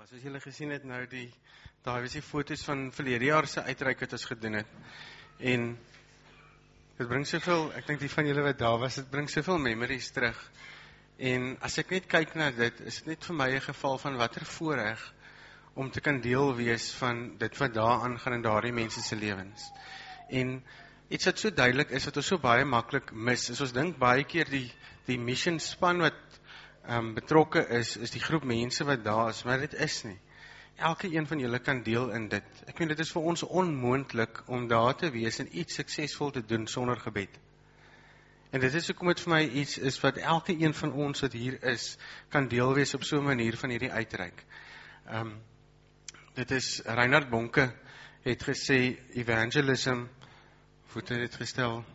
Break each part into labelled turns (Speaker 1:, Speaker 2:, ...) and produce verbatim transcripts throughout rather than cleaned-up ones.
Speaker 1: Ja, soos julle gesien het nou die, daar was die foto's van verlede jaar se uitreik wat ons gedoen het. En dit bring soveel, ek dink die van julle wat daar was, dit bring soveel memories terug. En as ek net kyk na dit, is dit net vir my 'n geval van watter voorreg om te kan deel wees van dit wat daar aangaan in daardie mense se lewens. En iets wat so duidelik is, wat ons so baie maklik mis, is ons dink baie keer die, die mission span wat um, betrokke is, is die groep mense wat daar is, maar dit is nie. Elke een van julle kan deel in dit. Ek weet, dit is vir ons onmoontlik om daar te wees en iets suksesvol te doen sonder gebed. En dit is hoekom dit vir my iets is wat elke een van ons wat hier is, kan deel wees op so 'n manier van hierdie uitreik. Um, dit is, Reinhard Bonke het gesê, evangelism, hoe het hy dit gestel?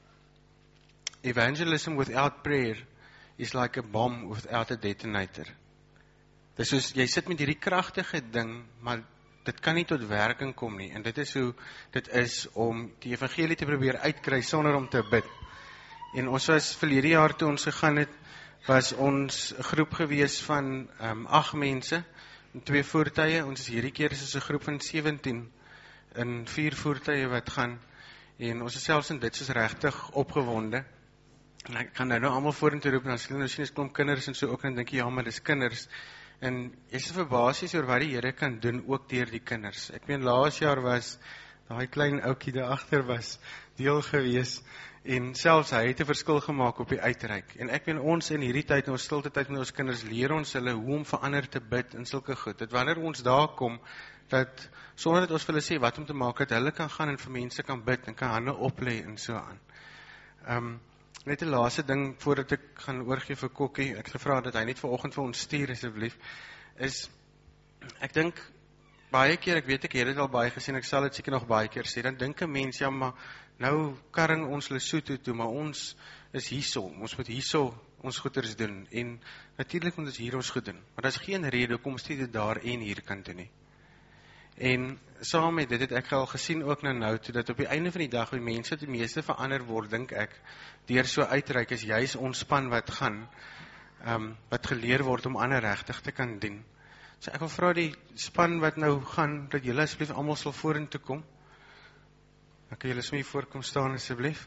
Speaker 1: Evangelism without prayer is like a bomb without a detonator. Dis soos, jy sit met hierdie kragtige ding, maar dit kan nie tot werking kom nie. En dit is hoe dit is om die evangelie te probeer uitkry sonder om te bid. En ons was verlede jaar toe ons gegaan het, was ons 'n groep gewees van um, agt mense, in twee voertuie. Ons is hierdie keer is ons 'n groep van sewentien in vier voertuie wat gaan. En ons is selfs in dit soos regtig opgewonde. En ek kan nou nou almal vorentoe roep, en as jy nou sien, is klomp kinders en so ook, en dink jy, ja, maar dis kinders. En jy is verbaasies oor wat die Here kan doen, ook deur die kinders. Ek meen, laas jaar was, daai klein oukie daar agter was, deel gewees, en selfs hy het 'n verskil gemaak op die uitreik. En ek meen, ons in hierdie tyd, in ons stilte tyd met ons kinders, leer ons hulle hoe om vir ander te bid, en sulke goed. Dat wanneer ons daar kom, dat, sonder dat ons vir hulle sê wat om te maak, dat hulle kan gaan en vir mense kan bid, en kan hande oplê en so aan. Um, Net die laaste ding, voordat ek gaan oorgee vir Kokkie, ek gevra dat hy net vanoggend vir ons stuur, asseblief, is, ek dink, baie keer, ek weet ek het dit al baie gesien, ek sal dit seker nog baie keer sê, dan dink 'n mens, ja, maar, nou karring ons Lesotho toe, maar ons is hierso, ons moet hierso ons goeders doen, en natuurlik moet ons hier ons goed doen, maar daar is geen rede, hoekom ons dit daar en hier kan doen nie. En saam met dit het ek al gesien ook nou nou, toe dat op die einde van die dag, die mense die meeste verander word, dink ek, deur so uitreik is juis ons span wat gaan, um, wat geleer word om ander regtig te kan dien. So ek wil vra die span wat nou gaan, dat julle asseblief almal sal vorentoe kom. Dan kan julle sommer hier voorkom staan asseblief.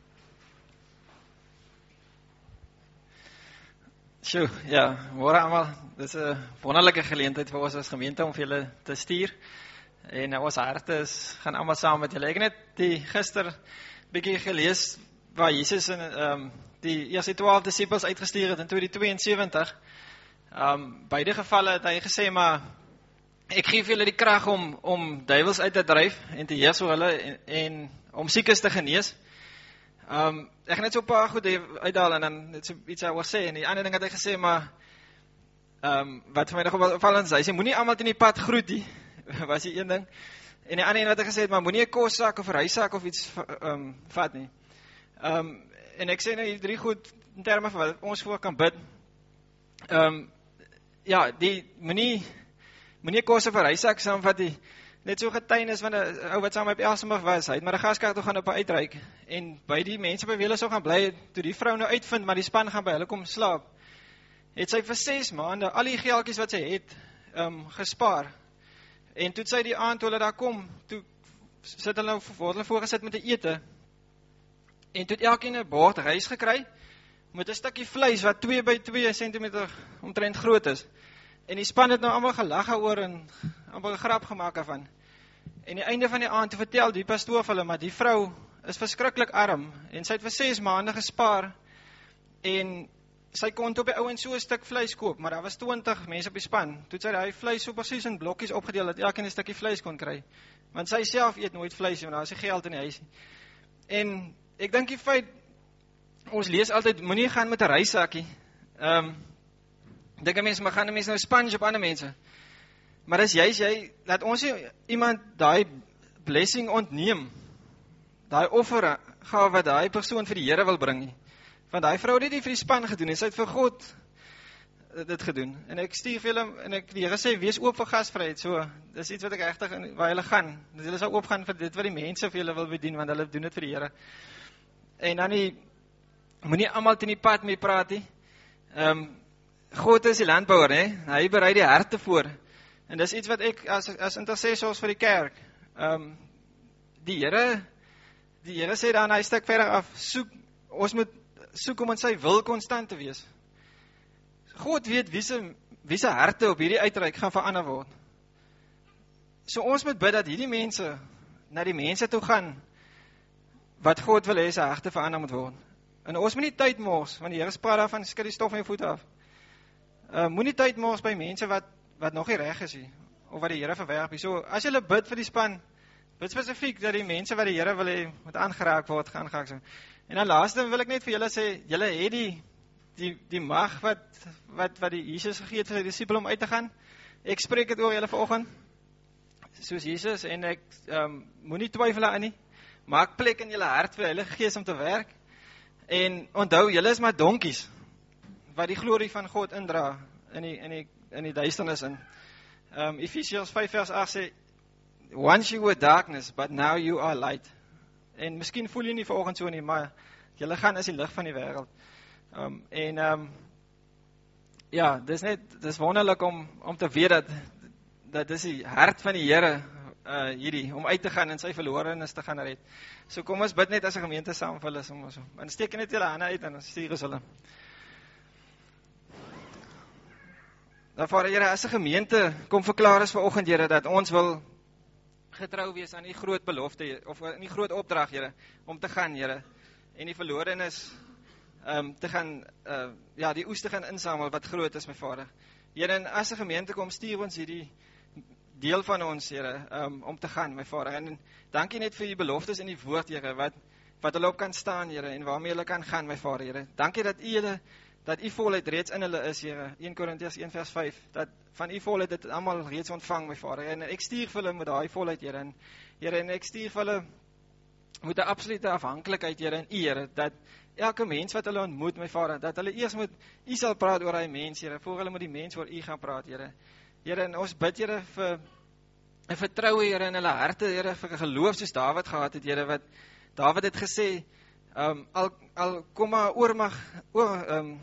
Speaker 2: Sjoe, ja, môre almal, dit is 'n wonderlike geleentheid vir ons as gemeente om vir julle te stuur. En uh, ons harte is, gaan almal saam met julle. Ek het net die gister bietjie gelees waar Jesus in um, die eerste twaalf disippels uitgestuur het en toe die tweeënsewentig. Um, beide gevalle het hy gesê, maar ek gee vir julle die krag om om duiwels uit te dryf en te heers oor hulle en, en om siekes te genees. Um, ek gaan net so 'n paar goed uithaal en dan net so iets oor sê. En die ander ding het hy gesê, maar um, wat vir my nog opvallend is, hy sê moenie almal teen die pad groet nie. Was die een ding. En die ander een wat hy gesê het, maar moenie 'n kossak of 'n reissak of iets um, vat nie. Um, en ek sê nou hier drie goed in terme van wat ons voor kan bid. Um, ja, die moenie moenie 'n kos of 'n reissak saamvat nie. Net so getuienis van 'n ou wat saam met Elsenburg was, hy het Madagaskar toe gaan op 'n uitreik, en by die mense by wie hulle sou gaan bly, toe die vrou nou uitvind, maar die span gaan by hulle kom slaap, het sy vir ses maande, al die geldjies wat sy het, um, gespaar, en toe sy die aand, toe hulle daar kom, toe sit hulle nou, word hulle voorgesit met 'n ete, en toe het elkeen 'n bord rys gekry, met 'n stukkie vleis, wat twee by twee sentimeter omtrent groot is, en die span het nou allemaal gelag oor en allemaal 'n grap gemaak ervan. En die einde van die aand te vertel die pastoor vir hulle, maar die vrou is verskriklik arm, en sy het vir ses maande gespaar, en sy kon op die ouens so 'n stuk vleis koop, maar daar was twintig mense op die span, toe het sy die vleis so presies in blokkies opgedeel, dat elkeen 'n stukkie vleis kon kry, want sy self eet nooit vleis, want daar is nie geld in die huis. En ek dink die feit, ons lees altyd, moenie gaan met 'n reissakkie, ehm, um, dink 'n mens, maar gaan 'n mens nou sponge op ander mense, maar as jy, jy, laat ons nie iemand daai blessing ontneem, daai offer gawe wat daai persoon vir die Here wil bring nie, want daai vrou het dit nie vir die span gedoen, en sy het vir God dit gedoen, en ek stuur vir julle, en ek, die Here sê, wees oop vir gasvryheid, so, dis iets wat ek regtig, waar julle gaan, dat julle sal oopgaan vir dit wat die mense vir julle wil bedien, want hulle doen dit vir die Here, en dan die, moenie almal teen die pad mee praat nie, um, God is die landbouer, hè? Hy berei die harte voor. En dis iets wat ek as as intercessors vir die kerk, um, die Here, die Here sê dan hy stuk verder af, soek, ons moet soek om in sy wil konstant te wees. God weet wie se wie se harte op hierdie uitreik gaan verander word. So ons moet bid dat hierdie mense na die mense toe gaan wat God wil hê sy harte verander moet word. En ons moet nie tyd mors, want die Here praat daarvan, skud die stof van jou voete af. Uh, Moenie tyd mors by mense wat wat nog nie reg is nie, of wat die Here verwerp nie. So as jy bid vir die span, bid spesifiek dat die mense wat die Here wil hê moet aangeraak word, gaan geraak word. En dan laaste wil ek net vir julle sê, julle het die die die mag wat wat wat die Jesus gegee het vir sy disipel om uit te gaan. Ek spreek dit oor julle vanoggend, soos Jesus, en ek um, moenie twyfel daarin nie. Maak plek in julle hart vir Heilige Gees om te werk. En onthou, julle is maar donkies wat die glorie van God indra in die in die in die duisternis in. Um, Efesiërs vyf vers agt sê, once you were darkness, but now you are light. En miskien voel jy nie vanoggend so nie, maar julle gaan is die lig van die wêreld. Um, en um, ja, dis net dis wonderlik om om te weet dat dat dis die hart van die Here uh, hierdie om uit te gaan en sy verlorenes te gaan red. So kom ons bid net as 'n gemeente saam vir hulle sommer so. En steek net julle hande uit en stuur ons hulle. Nou Vader Here, as 'n gemeente kom verklaar ons vanoggend Here dat ons wil getrou wees aan die groot belofte of aan die groot opdrag Here om te gaan Here en die verlorenes um, te gaan uh, ja die oes te gaan insamel wat groot is my Vader. Here, en as 'n gemeente kom stuur ons hierdie deel van ons Here um, om te gaan my Vader. En dankie net vir die beloftes in die woord Here wat wat hulle op kan staan Here en waarmee hulle kan gaan my Vader Here. Dankie dat U hulle dat U volheid reeds in hulle is Here. Eerste Korintiërs een vers vyf dat van U volheid dit almal reeds ontvang my Vader. En ek stuur vir hulle met daai volheid Here en Here en ek stuur vir hulle met 'n absolute afhanklikheid Here in U Here dat elke mens wat hulle ontmoet my Vader dat hulle eers moet U sal praat oor daai mens Here voor hulle met die mens oor U gaan praat Here. Here en ons bid Here vir 'n vertroue Here in hulle harte Here vir 'n geloof soos Dawid gehad het Here wat Dawid het gesê um, al al kom maar oormag oor um,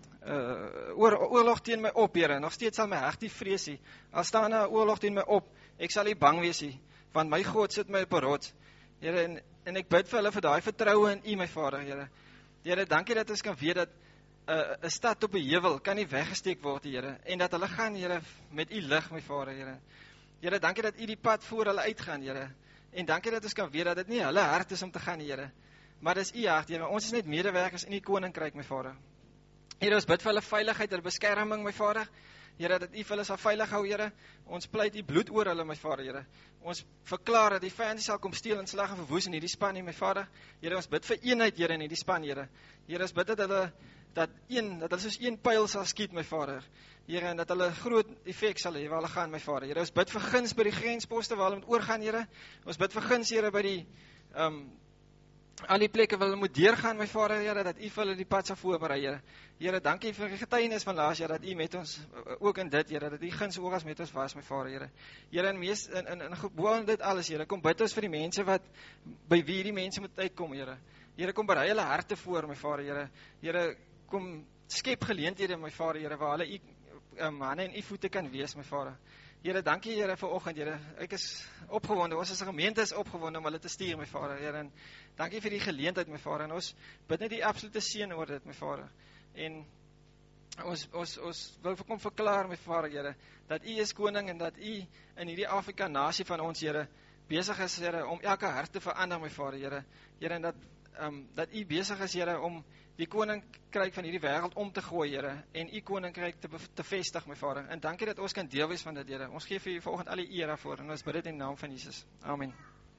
Speaker 2: uh, oor oorlog teen my op Here nog steeds sal my hart nie vrees nie. Al staan 'n oorlog teen my op, ek sal nie bang wees nie want my God sit my op 'n rots. Here en en ek bid vir hulle vir daai vertroue in U my Vader Here. Here, dankie dat ons kan weet dat 'n uh, 'n stad op 'n heuwel kan nie weggesteek word Here en dat hulle gaan Here met U lig my Vader Here. Here, dankie dat U die pad voor hulle uitgaan Here. En dankie dat ons kan weet dat dit nie hulle hart is om te gaan Here, maar dis U hart Here. Ons is net medewerkers in U koninkryk my Vader. Here, ons bid vir hulle veiligheid, hulle beskerming my Vader. Here, dat U vir hulle sal veilig hou Here. Ons pleit U bloed oor hulle my Vader Here. Ons verklaar dat die vyand sal kom steel en slag en verwoes in hierdie span nie my Vader. Here, ons bid vir eenheid Here in hierdie span Here. Here, ons bid dat hulle dat een dat hulle soos een pyl sal skiet my Vader. Here, en dat hulle groot effek sal hê waar hulle gaan my Vader. Here, ons bid vir guns by die grensposte waar hulle moet oorgaan Here. Ons bid vir guns Here by die um al die plekke waar hulle moet deurgaan my Vader Here, dat U vir hulle die pad sal voorberei Here. Here, dankie vir die getuienis van laas jaar dat U met ons ook in dit Here, dat U guns oor met ons was my Vader Here. Here, en mees in in in gewoon dit alles Here, kom bid ons vir die mense wat by wie die mense moet uitkom Here. Here, kom berei hulle harte voor my Vader Here. Here, kom skep geleenthede my Vader Here waar hulle U um, hande en U voete kan wees my Vader. Here, dankie Here vir oggend Here. Ek is opgewonde. Ons as 'n gemeente is opgewonde om hulle te stuur my Vader Here. En dankie vir die geleentheid my Vader. En ons bid net die absolute seën oor dit my Vader. En ons ons ons wil kom verklaar my Vader Here dat U is koning en dat U in hierdie Afrika nasie van ons Here besig is Here om elke hart te verander my Vader Here. Here, en dat um, dat U besig is Here om die koninkryk van hierdie wêreld om te gooi Here en U koninkryk te te vestig my Vader. En dankie dat ons kan deel wees van dit Here. Ons gee vir U vanoggend al die eer daarvoor en ons bid dit in die naam van Jesus. Amen.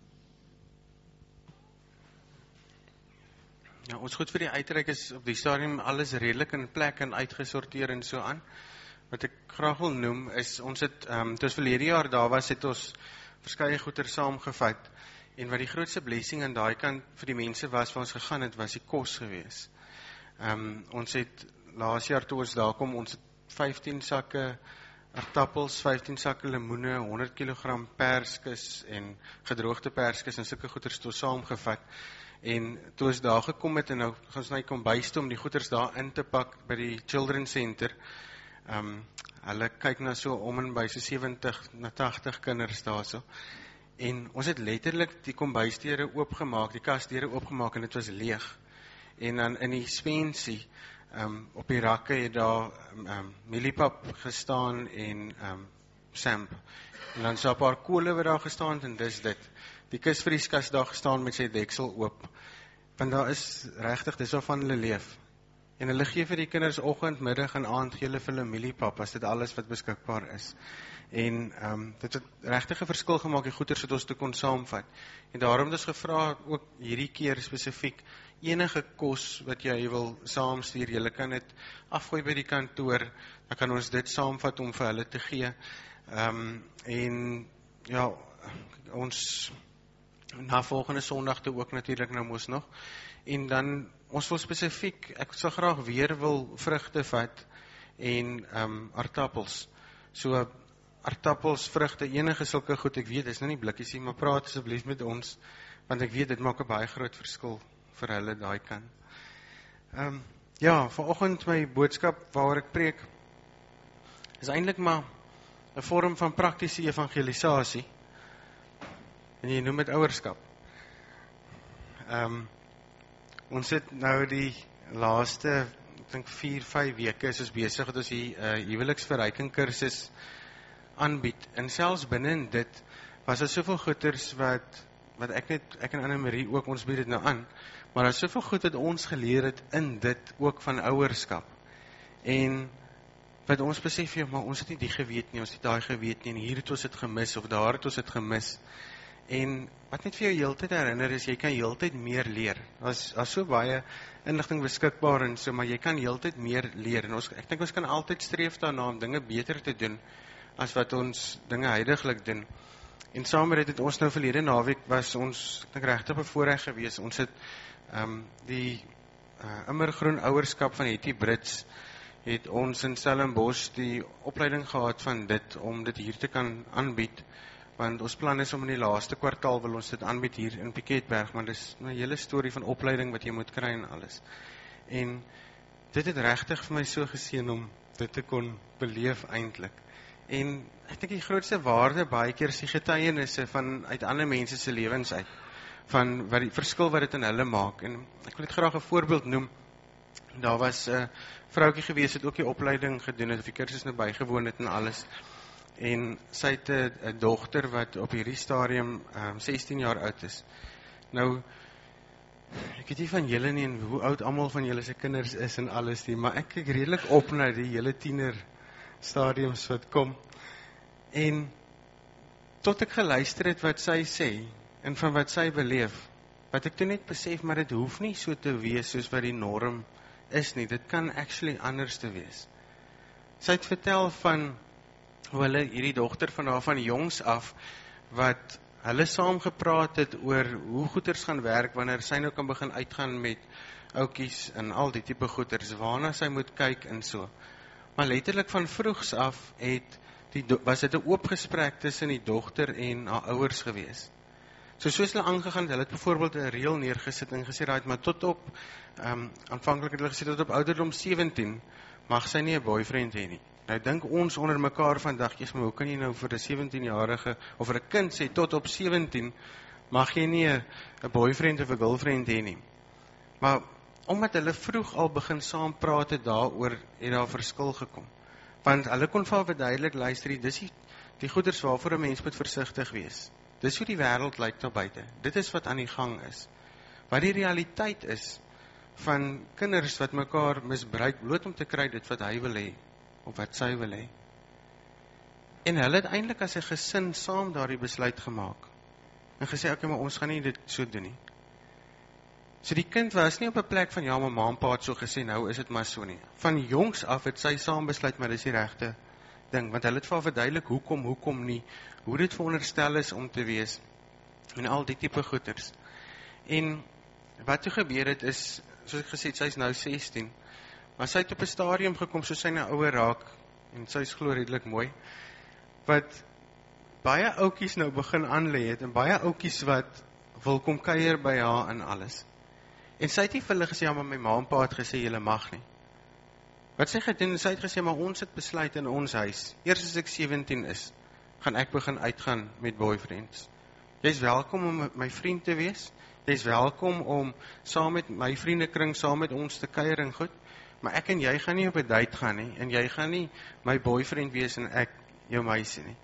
Speaker 1: Ja, ons goed vir die uitreik is op die stadium alles redelik in plek en uitgesorteer en so aan. Wat ek graag wil noem is ons het um, toe ons verlede jaar daar was het ons verskeie goeder saamgevat en wat die grootste blessing aan daai kant vir die mense was waar ons gegaan het was die kos gewees. Um, ons het laas jaar toe ons daar kom ons het vyftien sakke aardappels, vyftien sakke lemoene, honderd kilogram perskes en gedroogde perskes en sulke goeders toe saamgevat. En toe ons daar gekom het en nou gaan ons na die kombuis toe om die goeders daar in te pak by die Children's Center. Um, hulle kyk na so om en by so sewentig na tagtig kinders daarso. En ons het letterlik die kombuisdeure oopgemaak, die kasdeure oopgemaak en dit was leeg. En dan in die spensie, um, op die rakke het daar um, um, mieliepap gestaan en um, samp. En dan so 'n paar kole wat daar gestaan en dis dit. Die kusvrieskas daar gestaan met sy deksel oop. Want daar is regtig, dis waarvan hulle leef. En hulle gee vir die kinders oggend, middag en aand gee hulle vir hulle mieliepap, as dit alles wat beskikbaar is. En um, dit het regtig 'n verskil gemaak, die goeders wat ons te kon saamvat. En daarom het ons gevra, ook hierdie keer spesifiek, enige kos wat jy wil saamstuur, jy kan dit afgooi by die kantoor, dan kan ons dit saamvat om vir hulle te gee. Um, en ja, ons na volgende Sondag toe ook natuurlik nou mos nog. En dan, ons wil spesifiek, ek sal graag weer wil vrugte vat en um, aardappels. So, aardappels, vrugte, enige sulke goed, ek weet, dis nou nie blikkies nie, maar praat asseblief met ons, want ek weet, dit maak 'n baie groot verskil vir hulle daai kan. Um, ja, vanoggend my boodskap waaroor ek preek, is eintlik maar 'n vorm van praktiese evangelisasie, en jy noem dit ouerskap. Um, ons het nou die laaste, ek dink vier, vyf weke is ons besig dat ons die uh, huweliksverryking kursus aanbied, en selfs binne dit was daar soveel goeders wat, wat ek net, ek en Anne-Marie ook, ons bied dit nou aan, maar daar is soveel goed wat ons geleer het in dit, ook van ouerskap, en wat ons besef, ja, maar ons het nie die geweet nie, ons het daai geweet nie, en hier het ons het gemis, of daar het ons het gemis, en wat net vir jou heeltyd herinner is, jy kan heeltyd meer leer, as, as so baie inligting beskikbaar, en so, maar jy kan heeltyd meer leer, en ons, ek dink ons kan altyd streef daarna om dinge beter te doen, as wat ons dinge huidiglik doen. En saam met dit het ons nou verlede naweek was ons, ek dink regtig bevoorreg gewees. Ons het um, die uh, immergroen ouerskap van Hetty Brits, het ons in Stellenbosch die opleiding gehad van dit, om dit hier te kan aanbied, want ons plan is om in die laaste kwartaal wil ons dit aanbied hier in Piketberg, maar dit is 'n hele storie van opleiding wat jy moet kry en alles. En dit het regtig vir my so geseën om dit te kon beleef eintlik. En ek dink die grootste waarde baie keer is die getuienisse van uit ander mense se lewens uit, van wat die verskil wat dit in hulle maak. En ek wil dit graag 'n voorbeeld noem. Daar was 'n uh, vroukie gewees het ook die opleiding gedoen het, of die kursus nou bygewoon het en alles. En sy het 'n dogter wat op hierdie stadium um, sestien jaar oud is. Nou, ek weet nie van julle nie en hoe oud almal van julle se kinders is en alles nie, maar ek kyk redelik op na die hele tiener stadiums wat kom. En tot ek geluister het wat sy sê, en van wat sy beleef, wat ek toe net besef, maar dit hoef nie so te wees soos wat die norm is nie, dit kan actually anders te wees. Sy het vertel van hoe hulle hierdie dogter van haar van jongs af, wat hulle saam gepraat het oor hoe goeders gaan werk, wanneer sy nou kan begin uitgaan met oukies en al die tipe goeders, waarna sy moet kyk en so. Maar letterlik van vroegs af het die, was dit 'n oop gesprek tussen die dogter en haar ouers gewees. So soos hulle aangegaan, hulle het byvoorbeeld 'n reël neergesit en gesê, right, maar tot op, um, aanvanklik het hulle gesê, tot op ouderdom sewentien, mag sy nie 'n boyfriend hê nie. Nou dink ons onder mekaar vandag, jy's maar hoe kan jy nou vir 'n sewentienjarige, of vir 'n kind sê, tot op sewentien, mag jy nie 'n boyfriend of 'n girlfriend hê nie. Maar omdat hulle vroeg al begin saam praat het daaroor, het daar verskil gekom. Want hulle kon vir verduidelik, luister, dis die, die goeders waarvoor 'n mens moet versigtig wees. Dis hoe die wêreld lyk daar buite. Dit is wat aan die gang is. Wat die realiteit is van kinders wat mekaar misbruik, bloot om te kry dit wat hy wil hê, of wat sy wil hê. En hulle het eintlik as 'n gesin saam daardie besluit gemaak. En gesê, okay, maar ons gaan nie dit so doen nie. So die kind was nie op 'n plek van, ja, my ma en pa het so gesê, nou is dit maar so nie. Van jongs af het sy saam besluit, maar dis die regte ding, want hulle het vir haar verduidelik, hoekom, hoekom nie, hoe dit veronderstel is om te wees, en al die tipe goeders. En wat toe gebeur het is, soos ek gesê het, sy is nou sestien, maar sy het op 'n stadium gekom, soos sy nou ouer raak, en sy is glo redelik mooi, wat baie oukies nou begin aanlê het, en baie oukies wat wil kom kuier by haar en alles. En sy het nie vir hulle gesê, ja, maar my ma en pa het gesê, julle mag nie. Wat sy gedoen, sy het gesê, maar ons het besluit in ons huis, eers as ek sewentien is, gaan ek begin uitgaan met boyfriends. Jy is welkom om my vriend te wees, jy is welkom om saam met my vriendekring, saam met ons te kuier en goed, maar ek en jy gaan nie op 'n date gaan nie, en jy gaan nie my boyfriend wees en ek jou meisie nie.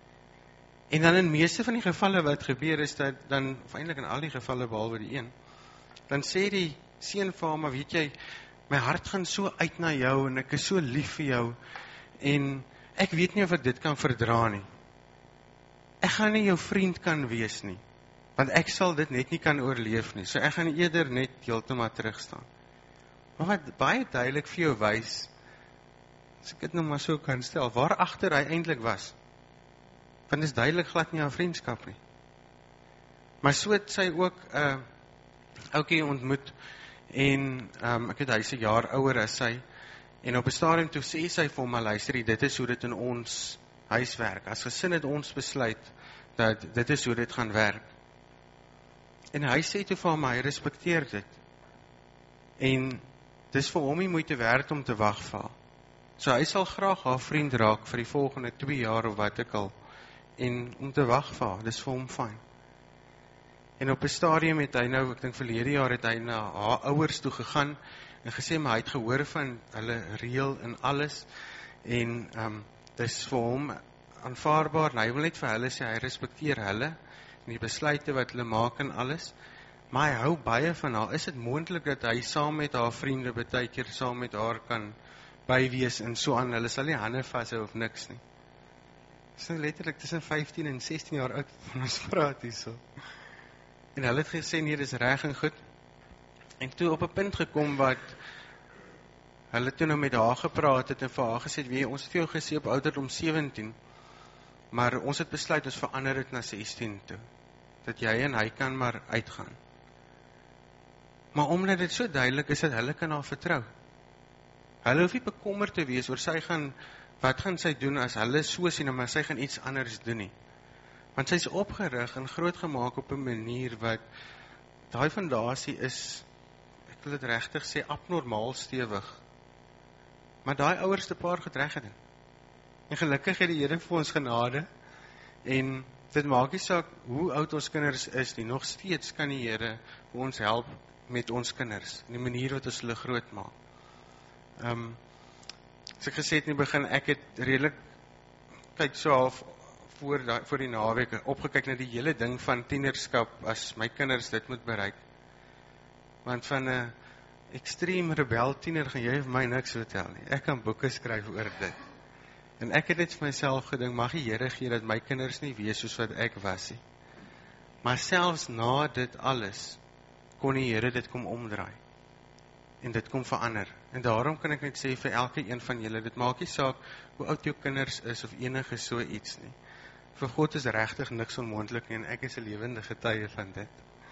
Speaker 1: En dan in meeste van die gevalle wat gebeur is, dat dan, of eintlik in al die gevalle behalwe die een, dan sê die seun vir hom, maar weet jy, my hart gaan so uit na jou, en ek is so lief vir jou, en ek weet nie of ek dit kan verdra nie. Ek gaan nie jou vriend kan wees nie, want ek sal dit net nie kan oorleef nie, so ek gaan eerder net heeltemal terugstaan. Maar wat baie duidelik vir jou wys, as ek dit nou maar so kan stel, waar agter hy eintlik was, want is duidelik glad nie aan vriendskap nie. Maar so het sy ook 'n uh, ouetjie ontmoet, en um, ek het hy is 'n jaar ouer as sy, en op 'n stadium toe sê sy vir hom, maar luister, dit is hoe dit in ons huis werk. As gesin het ons besluit dat dit is hoe dit gaan werk. En hy sê toe vir hom, hy respekteer dit. En dis vir hom nie moeite werd om te wag vir haar. So hy sal graag haar vriend raak vir die volgende twee jaar of wat ek al, en om te wag vir haar, dis vir hom fyn. En op 'n stadium het hy nou, ek dink verlede jaar het hy na haar ouers toe gegaan, en gesê, maar hy het gehoor van hulle reël en alles, en um, dis vir hom aanvaarbaar, en hy wil net vir hulle sê, hy respekteer hulle, en die besluite wat hulle maak en alles, maar hy hou baie van haar. Is dit moontlik dat hy saam met haar vriende baie keer saam met haar kan bywees en so aan, hulle sal nie hande vashou of niks nie. Dis nou letterlik tussen vyftien en sestien jaar oud van ons praat hierso. En hulle het gesê, nee, dis reg en goed. En toe op 'n punt gekom wat hulle toe nou met haar gepraat het en vir haar gesê, weet jy, ons het vir jou gesê op ouderdom sewentien, maar ons het besluit, ons verander dit na sestien toe, dat jy en hy kan maar uitgaan. Maar omdat dit so duidelik is, dat hulle kan haar vertrou. Hulle hoef nie bekommerd te wees oor sy gaan, wat gaan sy doen as hulle so sien, maar sy gaan iets anders doen nie. Want sy is opgerig en groot gemaak op 'n manier wat, daai fondasie is, ek wil dit regtig sê, abnormaal stewig. Maar daai ouers het 'n paar goed reg gedoen. En gelukkig het die Here vir ons genade, en dit maak nie saak hoe oud ons kinders is nie, nog steeds kan die Here vir ons help met ons kinders, en die manier wat ons hulle groot maak. Um, as ek gesê het in die begin, ek het redelik, kyk so half, voor, die, voor die naweek, opgekyk na die hele ding van tienerskap, as my kinders dit moet bereik. Want van 'n extreem rebel tiener gaan jy vir my niks vertel nie. Ek kan boeke skryf oor dit. En ek het dit vir myself gedink, mag die Here gee dat my kinders nie wees soos wat ek was nie. Maar selfs na dit alles, kon die Here dit kom omdraai. En dit kom verander. En daarom kan ek net sê vir elke een van julle, dit maak nie saak hoe oud jou kinders is of enige so iets nie. Vir God is regtig niks onmoontlik nie, en ek is 'n lewende getuie van dit.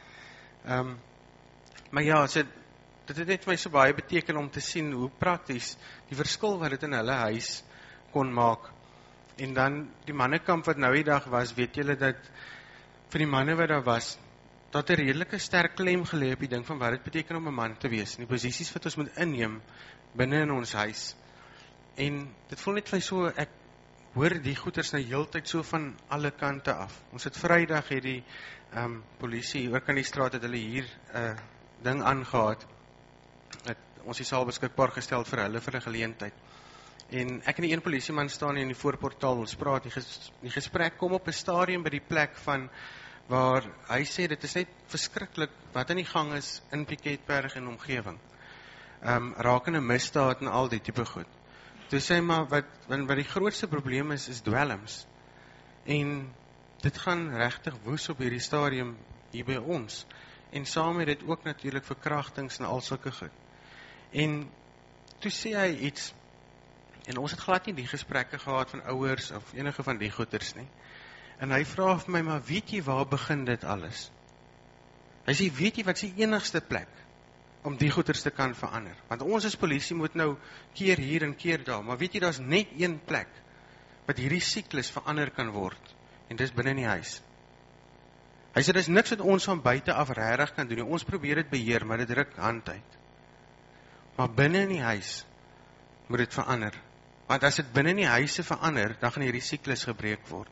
Speaker 1: Um, maar ja, so, dit het net vir my so baie beteken om te sien hoe prakties die verskil wat dit in hulle huis kon maak. En dan die mannekamp wat nou die dag was, weet julle dat vir die manne wat daar was, dat 'n redelike sterk klem gelê op die ding van wat dit beteken om 'n man te wees, en die posisies wat ons moet inneem binne in ons huis. En dit voel net vir my so, ek hoor die goeters nou heeltyd so van alle kante af. Ons het Vrydag het die um, polisie oor kan die straat het hulle hier 'n uh, ding aangehaat. Het ons die saal beskikbaar gestel vir hulle vir 'n geleentheid. En ek en die een polisieman staan in die voorportaal, ons praat, die, ges, die gesprek kom op 'n stadium by die plek van waar hy sê, dit is net verskriklik wat in die gang is in Piketberg en omgewing. Um, rakende misdaad en al die tipe goed. Toe sê maar, wat, wat die grootste probleem is, is dwelms. En dit gaan regtig woes op hierdie stadium hier by ons. En saam met dit ook natuurlik verkrachtings en al sulke goed. En toe sê hy iets, en ons het glad nie die gesprekke gehad van ouers of enige van die goeters nie. En hy vra vir my, maar weet jy waar begin dit alles? Hy sê, weet jy wat is die enigste plek om die goeters te kan verander? Want ons as polisie moet nou keer hier en keer daar, maar weet jy, daar is net een plek wat hierdie siklus verander kan word, en dis binne in die huis. Hy sê, dis niks wat ons van buite af regtig kan doen nie. Ons probeer dit beheer, maar dit ruk hand uit. Maar binne in die huis moet dit verander. Want as dit binne in die huise verander, dan gaan hierdie siklus gebreek word.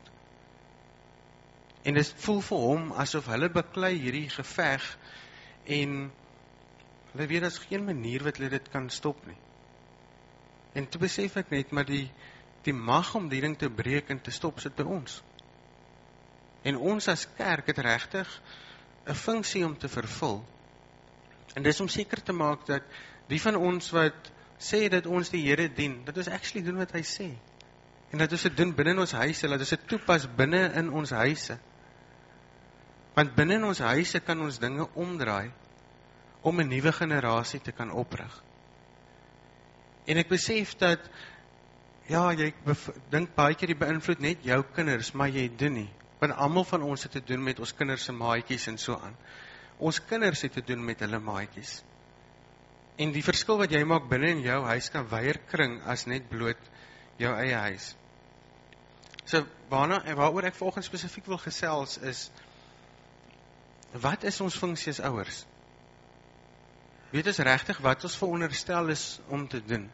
Speaker 1: En dit voel vir hom asof hulle beklei hierdie geveg en hulle weet daar's geen manier wat hulle dit kan stop nie. En toe besef ek net, maar die, die mag om die ding te breek en te stop sit by ons. En ons as kerk het regtig 'n funksie om te vervul. En dis om seker te maak dat die van ons wat sê dat ons die Here dien, dat ons actually doen wat hy sê. En dat ons dit doen binne in ons huise, dat ons dit toepas binne in ons huise. Want binne in ons huise kan ons dinge omdraai om 'n nuwe generasie te kan oprig. En ek besef dat ja, jy dink baie keer die beïnvloed net jou kinders, maar jy doen nie. Want almal van ons het te doen met ons kinders se maatjies en so aan. Ons kinders het te doen met hulle maatjies. En die verskil wat jy maak binne in jou huis kan weier kring as net bloot jou eie huis. So waarna en waaroor ek vanoggend spesifiek wil gesels is, wat is ons funksie as ouers? Weet ons regtig wat ons veronderstel is om te doen?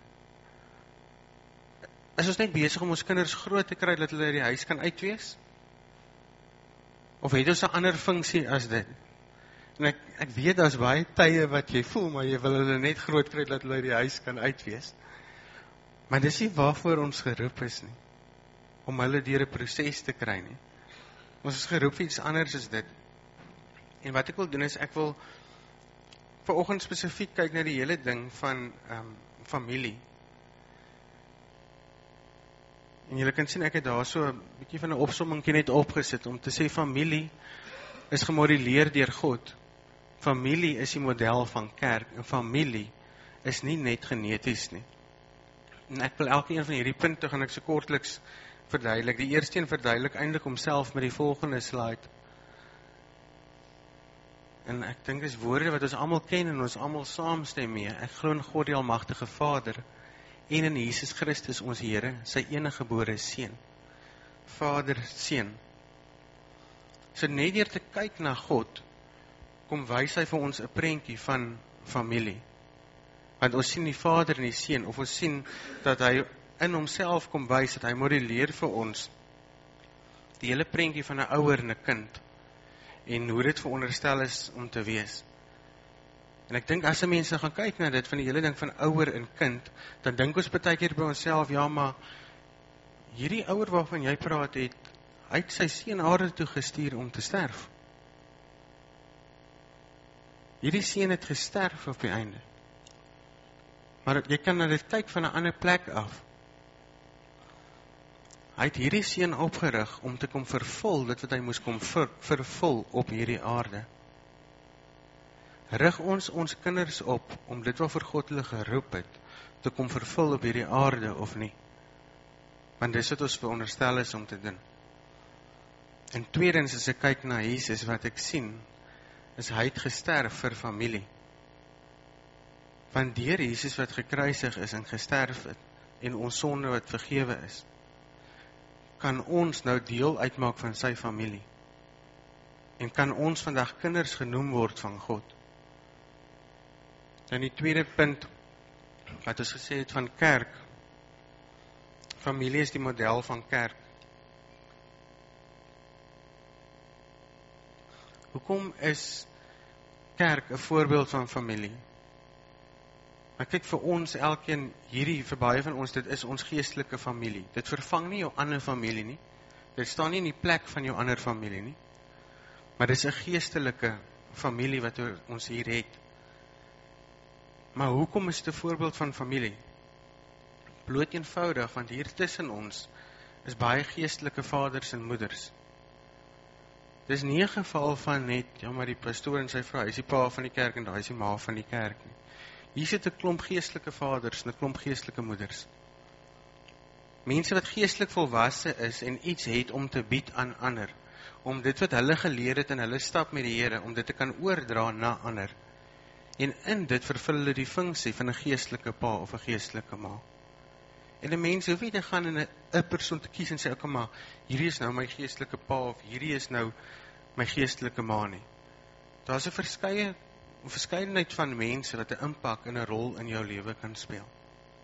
Speaker 1: Is ons net besig om ons kinders groot te kry dat hulle uit die huis kan uitwees? Of het ons 'n ander funksie as dit? En ek, ek weet daar's baie tye wat jy voel, maar jy wil hulle net groot kry dat hulle uit die huis kan uitwees. Maar dis nie waarvoor ons geroep is nie. Om hulle deur 'n proses te kry nie. Ons is geroep vir iets anders as dit. En wat ek wil doen is, ek wil vanoggend spesifiek kyk na die hele ding van um, familie. En julle kan sien, ek het daar so 'n bietjie van 'n opsommingkie net opgesit, om te sê, familie is gemodelleer deur God. Familie is die model van kerk, en familie is nie net geneties nie. En ek wil elke een van hierdie punte gaan ek so kortliks verduidelik. Die eerste een verduidelik eintlik homself met die volgende slide. En ek dink dis woorde wat ons almal ken en ons almal saamstem mee. Ek glo in God die almagtige Vader en in Jesus Christus ons Here, sy eniggebore seun. Vader, seun. So net deur te kyk na God, kom wys hy vir ons 'n prentjie van familie. Want ons sien die Vader en die seun, of ons sien dat hy in homself kom wys, dat hy modelleer vir ons die hele prentjie van 'n ouer en 'n kind, en hoe dit veronderstel is om te wees. En ek dink as 'n mens gaan kyk na dit, van die hele ding van ouer en kind, dan dink ons baie keer by onsself, ja maar, hierdie ouer waarvan jy praat het, hy het sy seun aarde toe gestuur om te sterf. Hierdie seun het gesterf op die einde. Maar jy kan na dit kyk van 'n ander plek af. Hy het hierdie seun opgerig om te kom vervul dit wat hy moes kom ver, vervul op hierdie aarde. Rig ons ons kinders op om dit waarvoor God hulle geroep het te kom vervul op hierdie aarde of nie? Want dis wat ons veronderstel is om te doen. En tweedens, as ek kyk na Jesus, wat ek sien, is hy het gesterf vir familie. Want deur Jesus wat gekruisig is en gesterf het, en ons sonde wat vergewe is, kan ons nou deel uitmaak van sy familie. En kan ons vandag kinders genoem word van God. En die tweede punt, wat ons gesê het van kerk, familie is die model van kerk. Hoekom is kerk 'n voorbeeld van familie? Maar kyk, vir ons elkeen, hierdie, vir baie van ons, dit is ons geestelike familie. Dit vervang nie jou ander familie nie. Dit staan nie in die plek van jou ander familie nie. Maar dit is 'n geestelike familie wat ons hier het. Maar hoekom is dit 'n voorbeeld van familie? Bloot eenvoudig, want hier tussen ons is baie geestelike vaders en moeders. Dit is nie 'n geval van net, ja maar die pastoor en sy vrou, hy is die pa van die kerk en daai is die ma van die kerk nie. Hier sit 'n klomp geestelike vaders en 'n klomp geestelike moeders. Mense wat geestelik volwasse is en iets het om te bied aan ander. Om dit wat hulle geleer het in hulle stap met die Here, om dit te kan oordra na ander. En in dit vervul hulle die funksie van 'n geestelike pa of 'n geestelike ma. En 'n mens hoef nie te gaan en 'n 'n persoon te kies en sê, okay, maar hierdie is nou my geestelike pa of hierdie is nou my geestelike ma nie. Daar's 'n verskeie 'n verskeidenheid van mense wat 'n impak en 'n rol in jou lewe kan speel.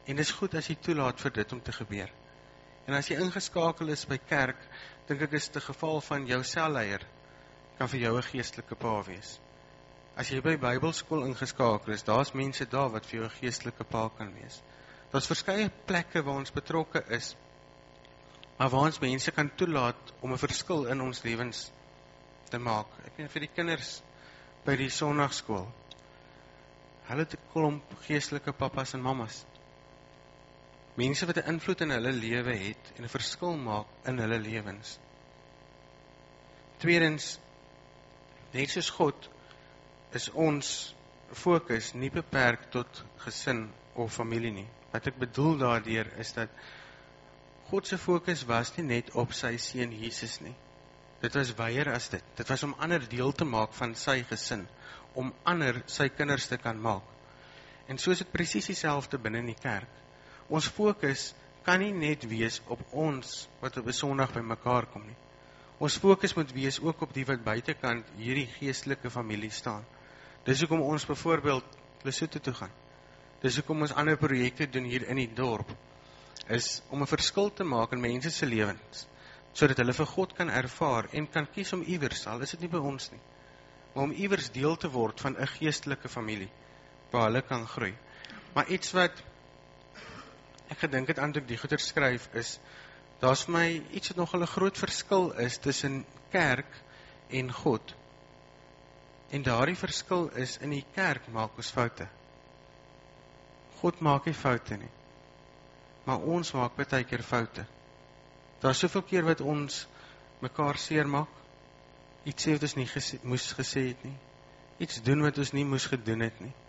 Speaker 1: En dis goed as jy toelaat vir dit om te gebeur. En as jy ingeskakel is by kerk, dink ek is die geval van jou selleier, kan vir jou 'n geestelike pa wees. As jy by Bybelskool ingeskakel is, daar's mense daar wat vir jou 'n geestelike pa kan wees. Daar's verskeie plekke waar ons betrokke is, maar waar ons mense kan toelaat om 'n verskil in ons lewens te maak. Ek meen vir die kinders by die Sondagskool. Hulle het 'n klomp geestelike pappas en mammas. Mense wat 'n invloed in hulle lewe het en 'n verskil maak in hulle lewens. Tweedens, net soos God, is ons fokus nie beperk tot gesin of familie nie. Wat ek bedoel daardeur is dat God se fokus was nie net op sy seun Jesus nie. Dit was wyer as dit. Dit was om ander deel te maak van sy gesin, om ander sy kinders te kan maak. En so is dit presies dieselfde binne in die kerk. Ons fokus kan nie net wees op ons wat op 'n Sondag by mekaar kom nie. Ons fokus moet wees ook op die wat buitekant hierdie geestelike familie staan. Dis hoekom ons byvoorbeeld Lesotho toe gaan. Dis hoekom ons ander projekte doen hier in die dorp, is om 'n verskil te maak in mense se lewens, sodat hulle vir God kan ervaar en kan kies om iewers, al is dit nie by ons nie, maar om iewers deel te word van 'n geestelike familie, waar hulle kan groei. Maar iets wat ek gedink het aan toe ek die goeie skryf is, daar's vir my iets wat nogal 'n groot verskil is tussen kerk en God. En daardie verskil is, in die kerk maak ons foute. God maak nie foute nie, maar ons maak baie keer foute. Daar's soveel keer wat ons mekaar seermaak, iets sê wat ons nie gesê, moes gesê het nie, iets doen wat ons nie moes gedoen het nie.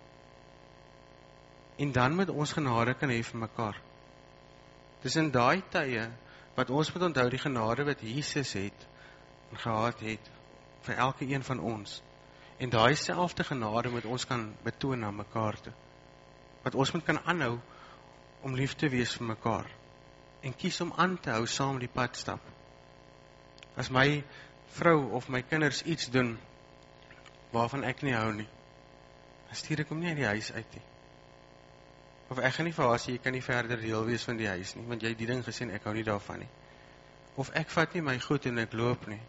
Speaker 1: En dan moet ons genade kan hê vir mekaar. Dis in daai tye wat ons moet onthou die genade wat Jesus het en gehad het vir elke een van ons. En daai selfde genade moet ons kan betoon aan mekaar toe. Wat ons moet kan aanhou om lief te wees vir mekaar en kies om aan te hou saam die pad stap. As my vrou of my kinders iets doen waarvan ek nie hou nie, dan stuur ek hom nie uit die huis uit nie. Of ek gaan nie vir haar sê, jy kan nie verder deel wees van die huis nie, want jy het die ding gesê, ek hou nie daarvan nie. Of ek vat nie my goed en ek loop nie.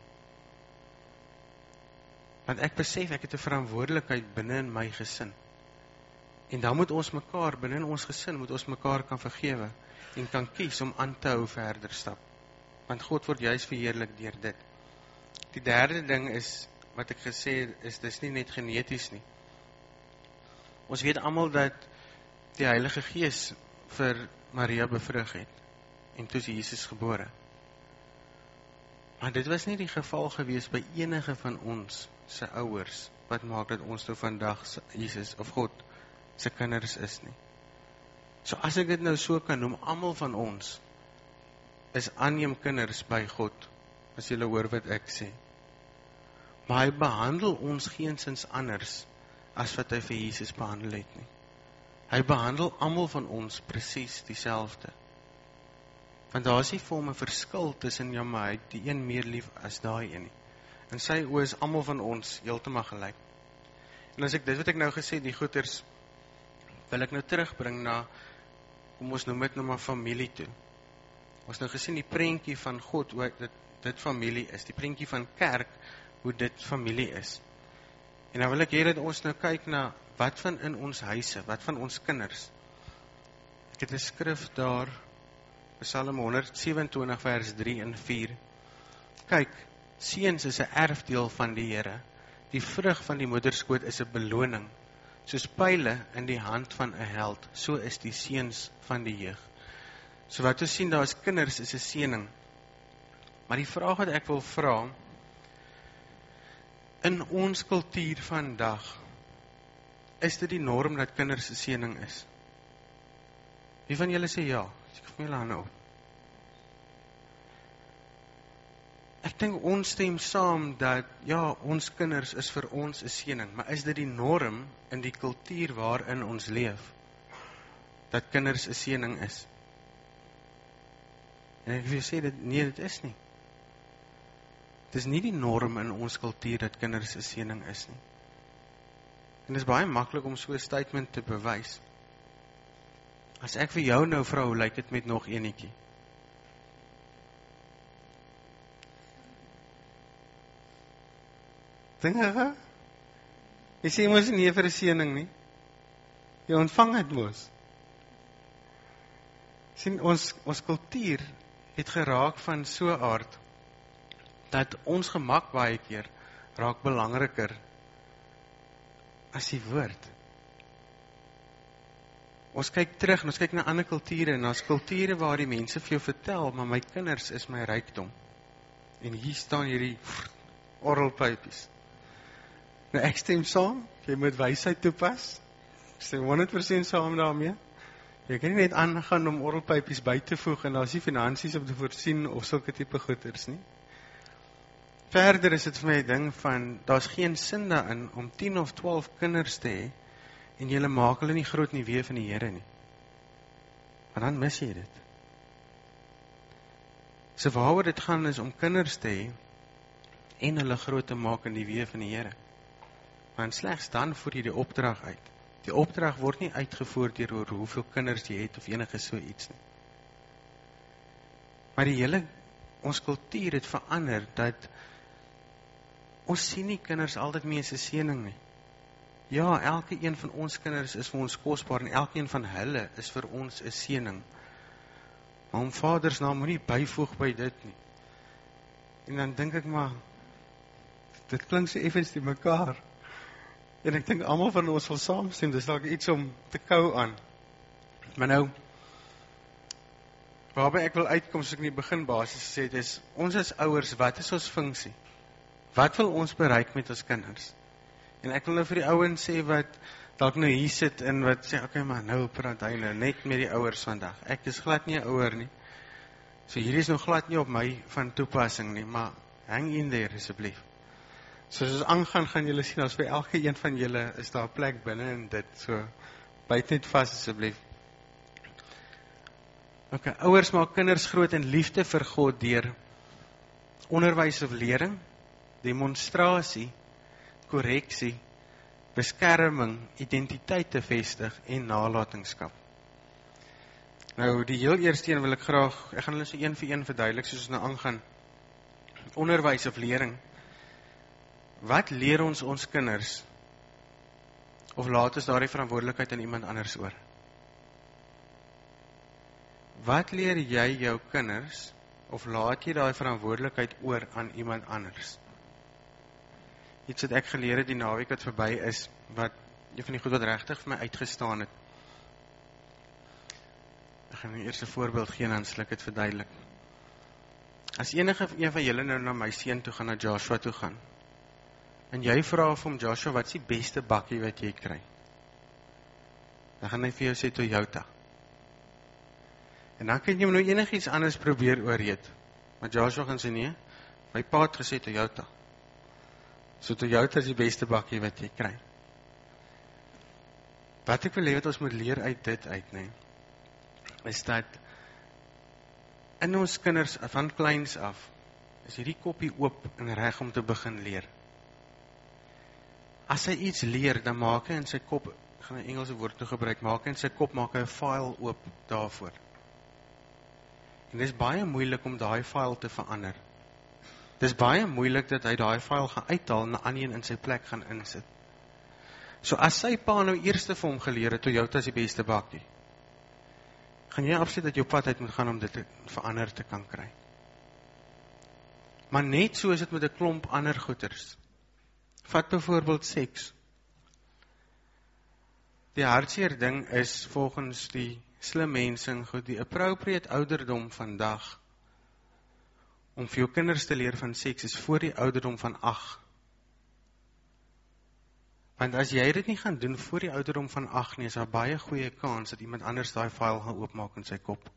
Speaker 1: Want ek besef, ek het 'n verantwoordelikheid binne in my gesin. En dan moet ons mekaar, binne in ons gesin, moet ons mekaar kan vergewe, en kan kies om aan te hou verder stap. Want God word juist verheerlik deur dit. Die derde ding is, wat ek gesê het, is, dis nie net geneties nie. Ons weet almal dat die Heilige Gees vir Maria bevrug het, en toe is Jesus gebore. Maar dit was nie die geval gewees by enige van ons se ouers, wat maak dat ons nou vandag Jesus of God se kinders is nie. So as ek dit nou so kan noem, almal van ons is aanneem kinders by God, as julle hoor wat ek sê. Maar hy behandel ons geensins anders as wat hy vir Jesus behandel het nie. Hy behandel almal van ons presies dieselfde. Want daar is nie vir hom 'n verskil tussen ja, maar hy het die een meer lief as daai een nie. In sy oë is almal van ons heeltemal gelyk. En as ek dit wat ek nou gesê, die goeters, wil ek nou terugbring na, kom ons noem dit nou maar familie toe. Ons nou gesien die prentjie van God, hoe dit, dit familie is, die prentjie van kerk, hoe dit familie is. En nou wil ek hê dat ons nou kyk na, wat van in ons huise, wat van ons kinders. Ek het 'n skrif daar, Psalm honderd sewe en twintig vers drie en vier. Kyk, seuns is 'n erfdeel van die Here. Die vrug van die moederskoot is 'n beloning. Soos pyle in die hand van 'n held, so is die seuns van die jeug. So wat ons sien daar is kinders is 'n seëning. Maar die vraag wat ek wil vra, in ons kultuur vandag, is dit die norm dat kinders 'n seëning is? Wie van julle sê ja? Ek vir julle hande op. Ek dink ons stem saam dat ja, ons kinders is vir ons 'n seëning, maar is dit die norm in die kultuur waarin ons leef, dat kinders 'n seëning is? En ek wil sê, dat, nee, dit is nie. Dit is nie die norm in ons kultuur dat kinders 'n seëning is nie. En dit is baie maklik om so 'n statement te bewys. As ek vir jou nou vra, hoe lyk dit met nog enetjie? Dinge, hè? Jy sê mos nie vir 'n seëning nie. Jy ontvang dit mos. Sien, ons, ons kultuur het geraak van so aard, dat ons gemak baie keer raak belangriker as die woord. Ons kyk terug, ons kyk na ander kulture, en ons kulture waar die mense vir jou vertel, maar my kinders is my rykdom. En hier staan hierdie orrelpypies. Nou ek stem saam, jy moet wysheid toepas. Ek stem honderd persent saam daarmee. Jy kan nie net aangaan om orrelpypies by te voeg, en daar is nie finansies om te voorsien, of sulke tipe goeders nie. Verder is dit vir my 'n ding van, daar is geen sin daarin, om tien of twaalf kinders te hê, en jylle maak hulle nie groot nie weer van die Here nie. Want dan mis jy dit. So waaroor dit gaan is om kinders te hê, en hulle groot te maak in die weer van die Here. Want slegs dan voer jy die opdrag uit. Die opdrag word nie uitgevoer deur oor hoeveel kinders jy het, of enige so iets nie. Maar die hele, ons kultuur het verander, dat ons sien nie kinders altyd meer as 'n seëning nie. Ja, elke een van ons kinders is vir ons kosbaar, en elke een van hulle is vir ons 'n seëning. Maar om vaders naam moet nie byvoeg by dit nie. En dan dink ek maar, dit klink so effens die mekaar. En ek dink almal van ons wil saamstem, dis dalk iets om te kou aan. Maar nou, waarby ek wil uitkom, soos ek in die begin basis gesê het, is, ons as ouers, wat is ons funksie? Wat wil ons bereik met ons kinders? En ek wil nou vir die ouens sê wat dalk nou hier sit en wat sê, okay, maar nou praat hy nou net met die ouers vandag. Ek is glad nie 'n ouer nie. So hierdie is nou glad nie op my van toepassing nie, maar hang in there asseblief. So as ons aangaan, gaan julle sien, as vir elke een van julle is daar 'n plek binne in dit, so byt net vas asseblief. Okay, ouers maak kinders groot in liefde vir God deur onderwys of lering, demonstrasie, korreksie, beskerming, identiteit te vestig en nalatenskap. Nou, die heel eerste een wil ek graag, ek gaan hulle so een vir een verduidelik, soos ons nou aangaan. Onderwys of lering. Wat leer ons ons kinders? Of laat ons daardie verantwoordelikheid aan iemand anders oor? Wat leer jy jou kinders, of laat jy daai verantwoordelikheid oor aan iemand anders? Iets wat ek geleer het die naweek wat verby is, wat een van die goed wat regtig vir my uitgestaan het. Ek gaan die eerste voorbeeld gee, en dan sal ek het verduidelik. As enige een van julle nou na my seun toe gaan, na Joshua toe gaan, en jy vra vir hom, Joshua, wat is die beste bakkie wat jy kry? Dan gaan hy vir jou sê Toyota. En dan kan jy hom nou enigiets anders probeer oorreed. Maar Joshua gaan sê nee, my pa het gesê Toyota. So Toyota is die beste bakkie wat jy kry. Wat ek wil hê wat ons moet leer uit dit uit, nee, is dat in ons kinders van kleins af is hierdie koppie oop en reg om te begin leer. As hy iets leer, dan maak hy in sy kop, ek gaan 'n Engelse woord nou gebruik, maak hy in sy kop, maak hy 'n file oop daarvoor. En dit is baie moeilik om daai file te verander. Dit is baie moeilik dat hy daai file gaan uithaal en 'n ander een in sy plek gaan insit. So as sy pa nou eerste vir hom geleer het, Toyota is die beste bakkie, gaan jy absoluut dat jou pad uit moet gaan om dit te verander te kan kry. Maar net so is dit met 'n klomp ander goeders. Vat byvoorbeeld seks. Die hartseer ding is volgens die slim mense en goed, die appropriate ouderdom vandag om vir jou kinders te leer van seks is voor die ouderdom van agt. Want as jy dit nie gaan doen voor die ouderdom van agt nie, is daar baie goeie kans dat iemand anders daai file gaan oopmaak in sy kop.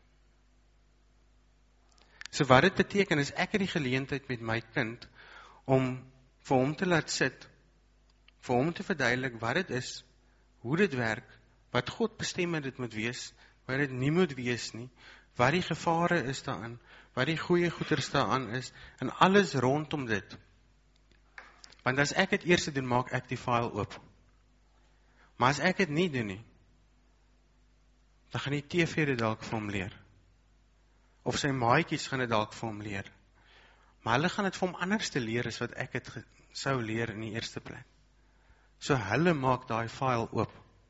Speaker 1: So wat dit beteken is, ek het die geleentheid met my kind om vir hom te laat sit, vir hom te verduidelik wat dit is, hoe dit werk, wat God bestem het dit moet wees, wat dit nie moet wees nie, wat die gevare is daarin, wat die goeie goeders daaraan is, en alles rondom dit. Want as ek het eers doen, maak ek die file oop. Maar as ek het nie doen nie, dan gaan die T V dit dalk vir hom leer. Of sy maatjies gaan dit dalk vir hom leer. Maar hulle gaan dit vir hom anders te leer as wat ek het ge- sou leer in die eerste plek. So hulle maak daai file oop.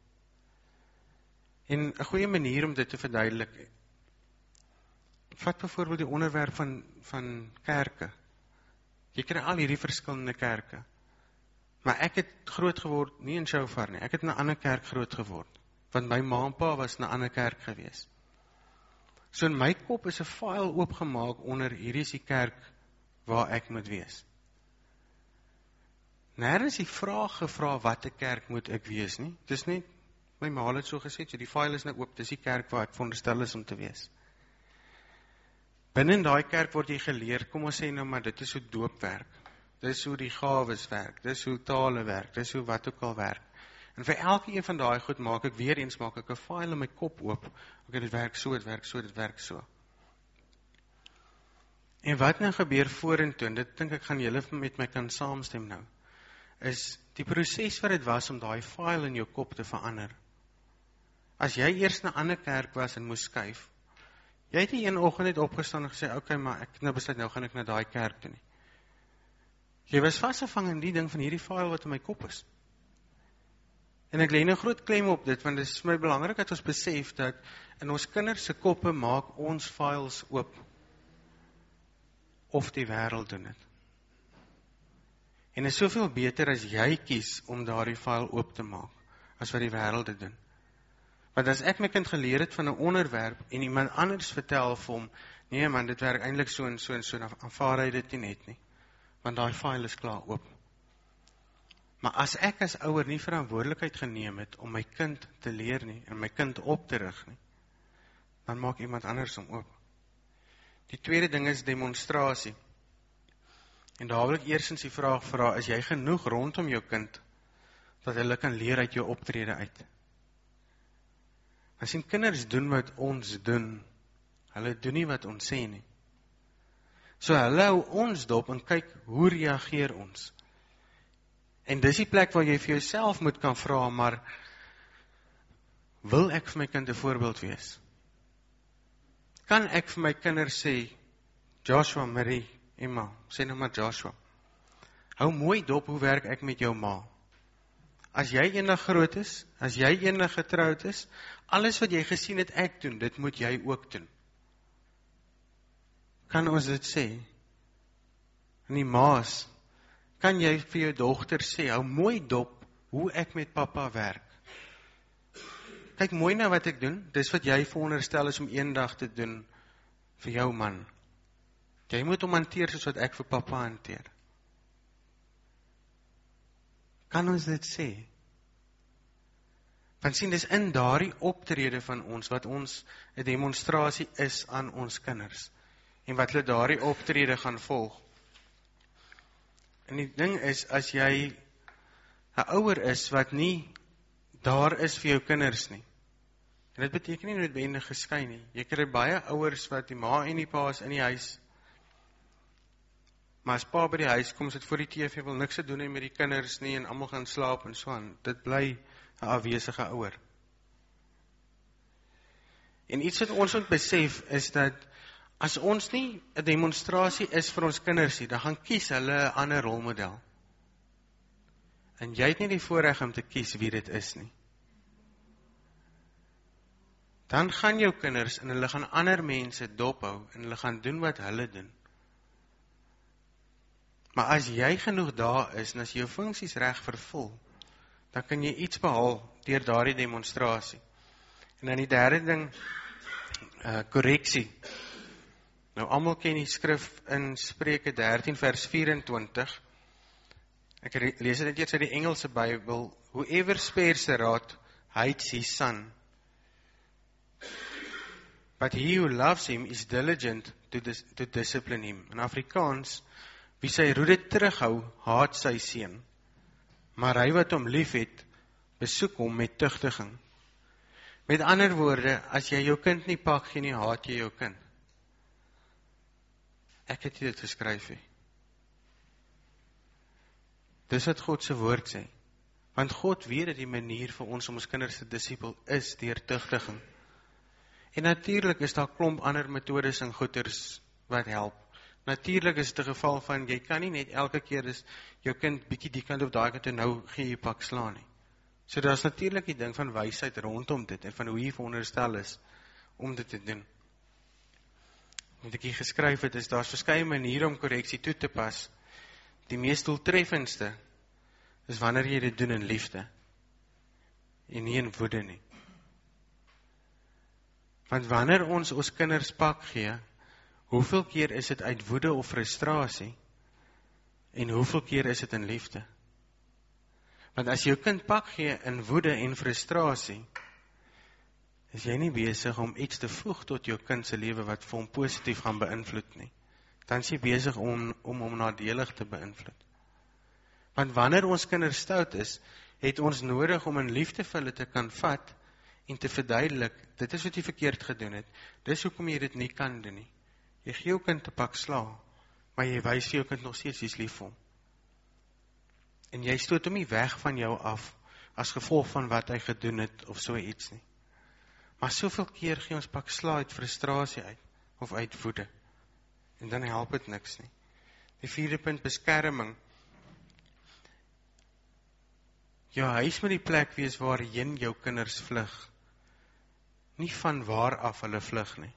Speaker 1: En 'n goeie manier om dit te verduidelik. Vat byvoorbeeld die onderwerp van, van kerke. Jy kry al hierdie verskillende kerke. Maar ek het groot geword, nie in Shofar nie, ek het in 'n ander kerk groot geword. Want my ma en pa was in 'n ander kerk gewees. So in my kop is 'n file oopgemaak onder hierdie is die kerk waar ek moet wees. Nêrens die vraag gevra wat 'n kerk moet ek wees nie. Dis net my ma het so gesê, so die file is nou oop, dis die kerk waar ek veronderstel is om te wees. Binne in daai kerk word jy geleer, kom ons sê nou maar dit is hoe doop werk. Dis hoe die gawes werk, dis hoe tale werk, dis hoe wat ook al werk. En vir elke een van daai goed maak ek weer eens maak ek 'n file in my kop oop. Ok, dit werk so, dit werk so, dit werk so. En wat nou gebeur vorentoe, en dit dink ek gaan julle met my kan saamstem nou, is die proses wat dit was om daai file in jou kop te verander. As jy eers in 'n ander kerk was en moes skuif, jy het nie een oggend net opgestaan en gesê, ok, maar ek nou besluit, nou gaan ek na daai kerk toe nie. Jy was vasgevang in die ding van hierdie file wat in my kop is. En ek lê nou groot klem op dit, want dit is my belangrik dat ons besef dat in ons kinders se koppe maak ons files oop. Of die wêreld doen dit. En is soveel beter as jy kies om daardie file oop te maak, as wat die wêreld dit doen. Want as ek my kind geleer het van 'n onderwerp, en iemand anders vertel vir hom, nee man, dit werk eintlik so en so en so, dan aanvaar hy dit nie net nie. Want daai file is klaar oop. Maar as ek as ouer nie verantwoordelikheid geneem het om my kind te leer nie, en my kind op te rig nie, dan maak iemand anders hom oop. Die tweede ding is demonstrasie. En daar wil ek eerstens die vraag vra, is jy genoeg rondom jou kind, dat hulle kan leer uit jou optrede uit? Ons sien kinders doen wat ons doen, hulle doen nie wat ons sê nie. So hulle hou ons dop en kyk, hoe reageer ons? En dis die plek waar jy vir jouself moet kan vra, maar wil ek vir my kind 'n voorbeeld wees? Kan ek vir my kinders sê, Joshua, Marie, Emma, sê nou maar Joshua, hou mooi dop, hoe werk ek met jou ma? As jy eendag groot is, as jy eendag getroud is, alles wat jy gesien het ek doen, dit moet jy ook doen. Kan ons dit sê? En die maas, kan jy vir jou dogter sê, hou mooi dop, hoe ek met papa werk? Kyk mooi na wat ek doen, dis wat jy veronderstel is om eendag te doen vir jou man. Jy moet hom hanteer soos wat ek vir papa hanteer. Kan ons dit sê? Want sien, dis in daardie optrede van ons, wat ons 'n demonstrasie is aan ons kinders, en wat hulle daardie optrede gaan volg. En die ding is, as jy 'n ouer is, wat nie daar is vir jou kinders nie, en dit beteken nie noodwendig geskei nie, jy kry baie ouers wat die ma en die pa is in die huis, maar as pa by die huis kom, sit voor die T V, wil niks te doen nie met die kinders nie, en almal gaan slaap en so aan, dit bly 'n afwesige ouer. En iets wat ons moet besef, is dat, as ons nie 'n demonstrasie is vir ons kinders nie, dan gaan kies hulle 'n ander rolmodel. En jy het nie die voorreg om te kies wie dit is nie. Dan gaan jou kinders, en hulle gaan ander mense dophou, en hulle gaan doen wat hulle doen. Maar as jy genoeg daar is, en as jy jou funksies reg vervul, dan kan jy iets behaal deur daardie demonstrasie. En dan die derde ding, uh, korreksie. Nou, almal ken die skrif in Spreuke dertien vers vyf-en-twintig. Ek lees dit eers uit die Engelse Bybel. Whoever spares the rod hides his son, but he who loves him is diligent to, dis to discipline him. In Afrikaans, wie sy roede terughou, haat sy seun, maar hy wat hom lief het, besoek hom met tugtiging. Met ander woorde, as jy jou kind nie pak gee nie, haat jy jou kind. Ek het dit geskryf he. Dis wat God se woord sê. Want God weet dat die manier vir ons om ons kinders te disipel is deur tugtiging. En natuurlik is daar klomp ander metodes en goeders wat help. Natuurlik is dit 'n geval van, jy kan nie net elke keer is jou kind bietjie die kant of daai kant en nou gee jy pak slaan nie. So daar is natuurlik die ding van wysheid rondom dit, en van hoe jy veronderstel is, om dit te doen. Wat ek hier geskryf het, is daar's verskeie maniere om korreksie toe te pas. Die mees doeltreffendste is wanneer jy dit doen in liefde, en nie in woede nie. Want wanneer ons ons kinders pak gee, hoeveel keer is dit uit woede of frustrasie, en hoeveel keer is dit in liefde? Want as jou kind pak gee in woede en frustrasie, is jy nie besig om iets te voeg tot jou kind se lewe wat vir hom positief gaan beïnvloed nie. Dan is jy besig om om hom nadelig te beïnvloed. Want wanneer ons kinders stout is, het ons nodig om in liefde vir hulle te kan vat en te verduidelik, dit is wat jy verkeerd gedoen het. Dis hoekom jy dit nie kan doen nie. Jy gee jou kind 'n pak slaag, maar jy wys vir jou kind nog steeds jy's lief vir hom. En jy stoot hom nie weg van jou af as gevolg van wat hy gedoen het of so iets nie. Maar soveel keer gee ons pak slaag uit frustrasie uit of uit woede. En dan help dit niks nie. Die vierde punt, beskerming. Jou huis moet die plek wees waarheen jou kinders vlug. Nie van waar af hulle vlug nie.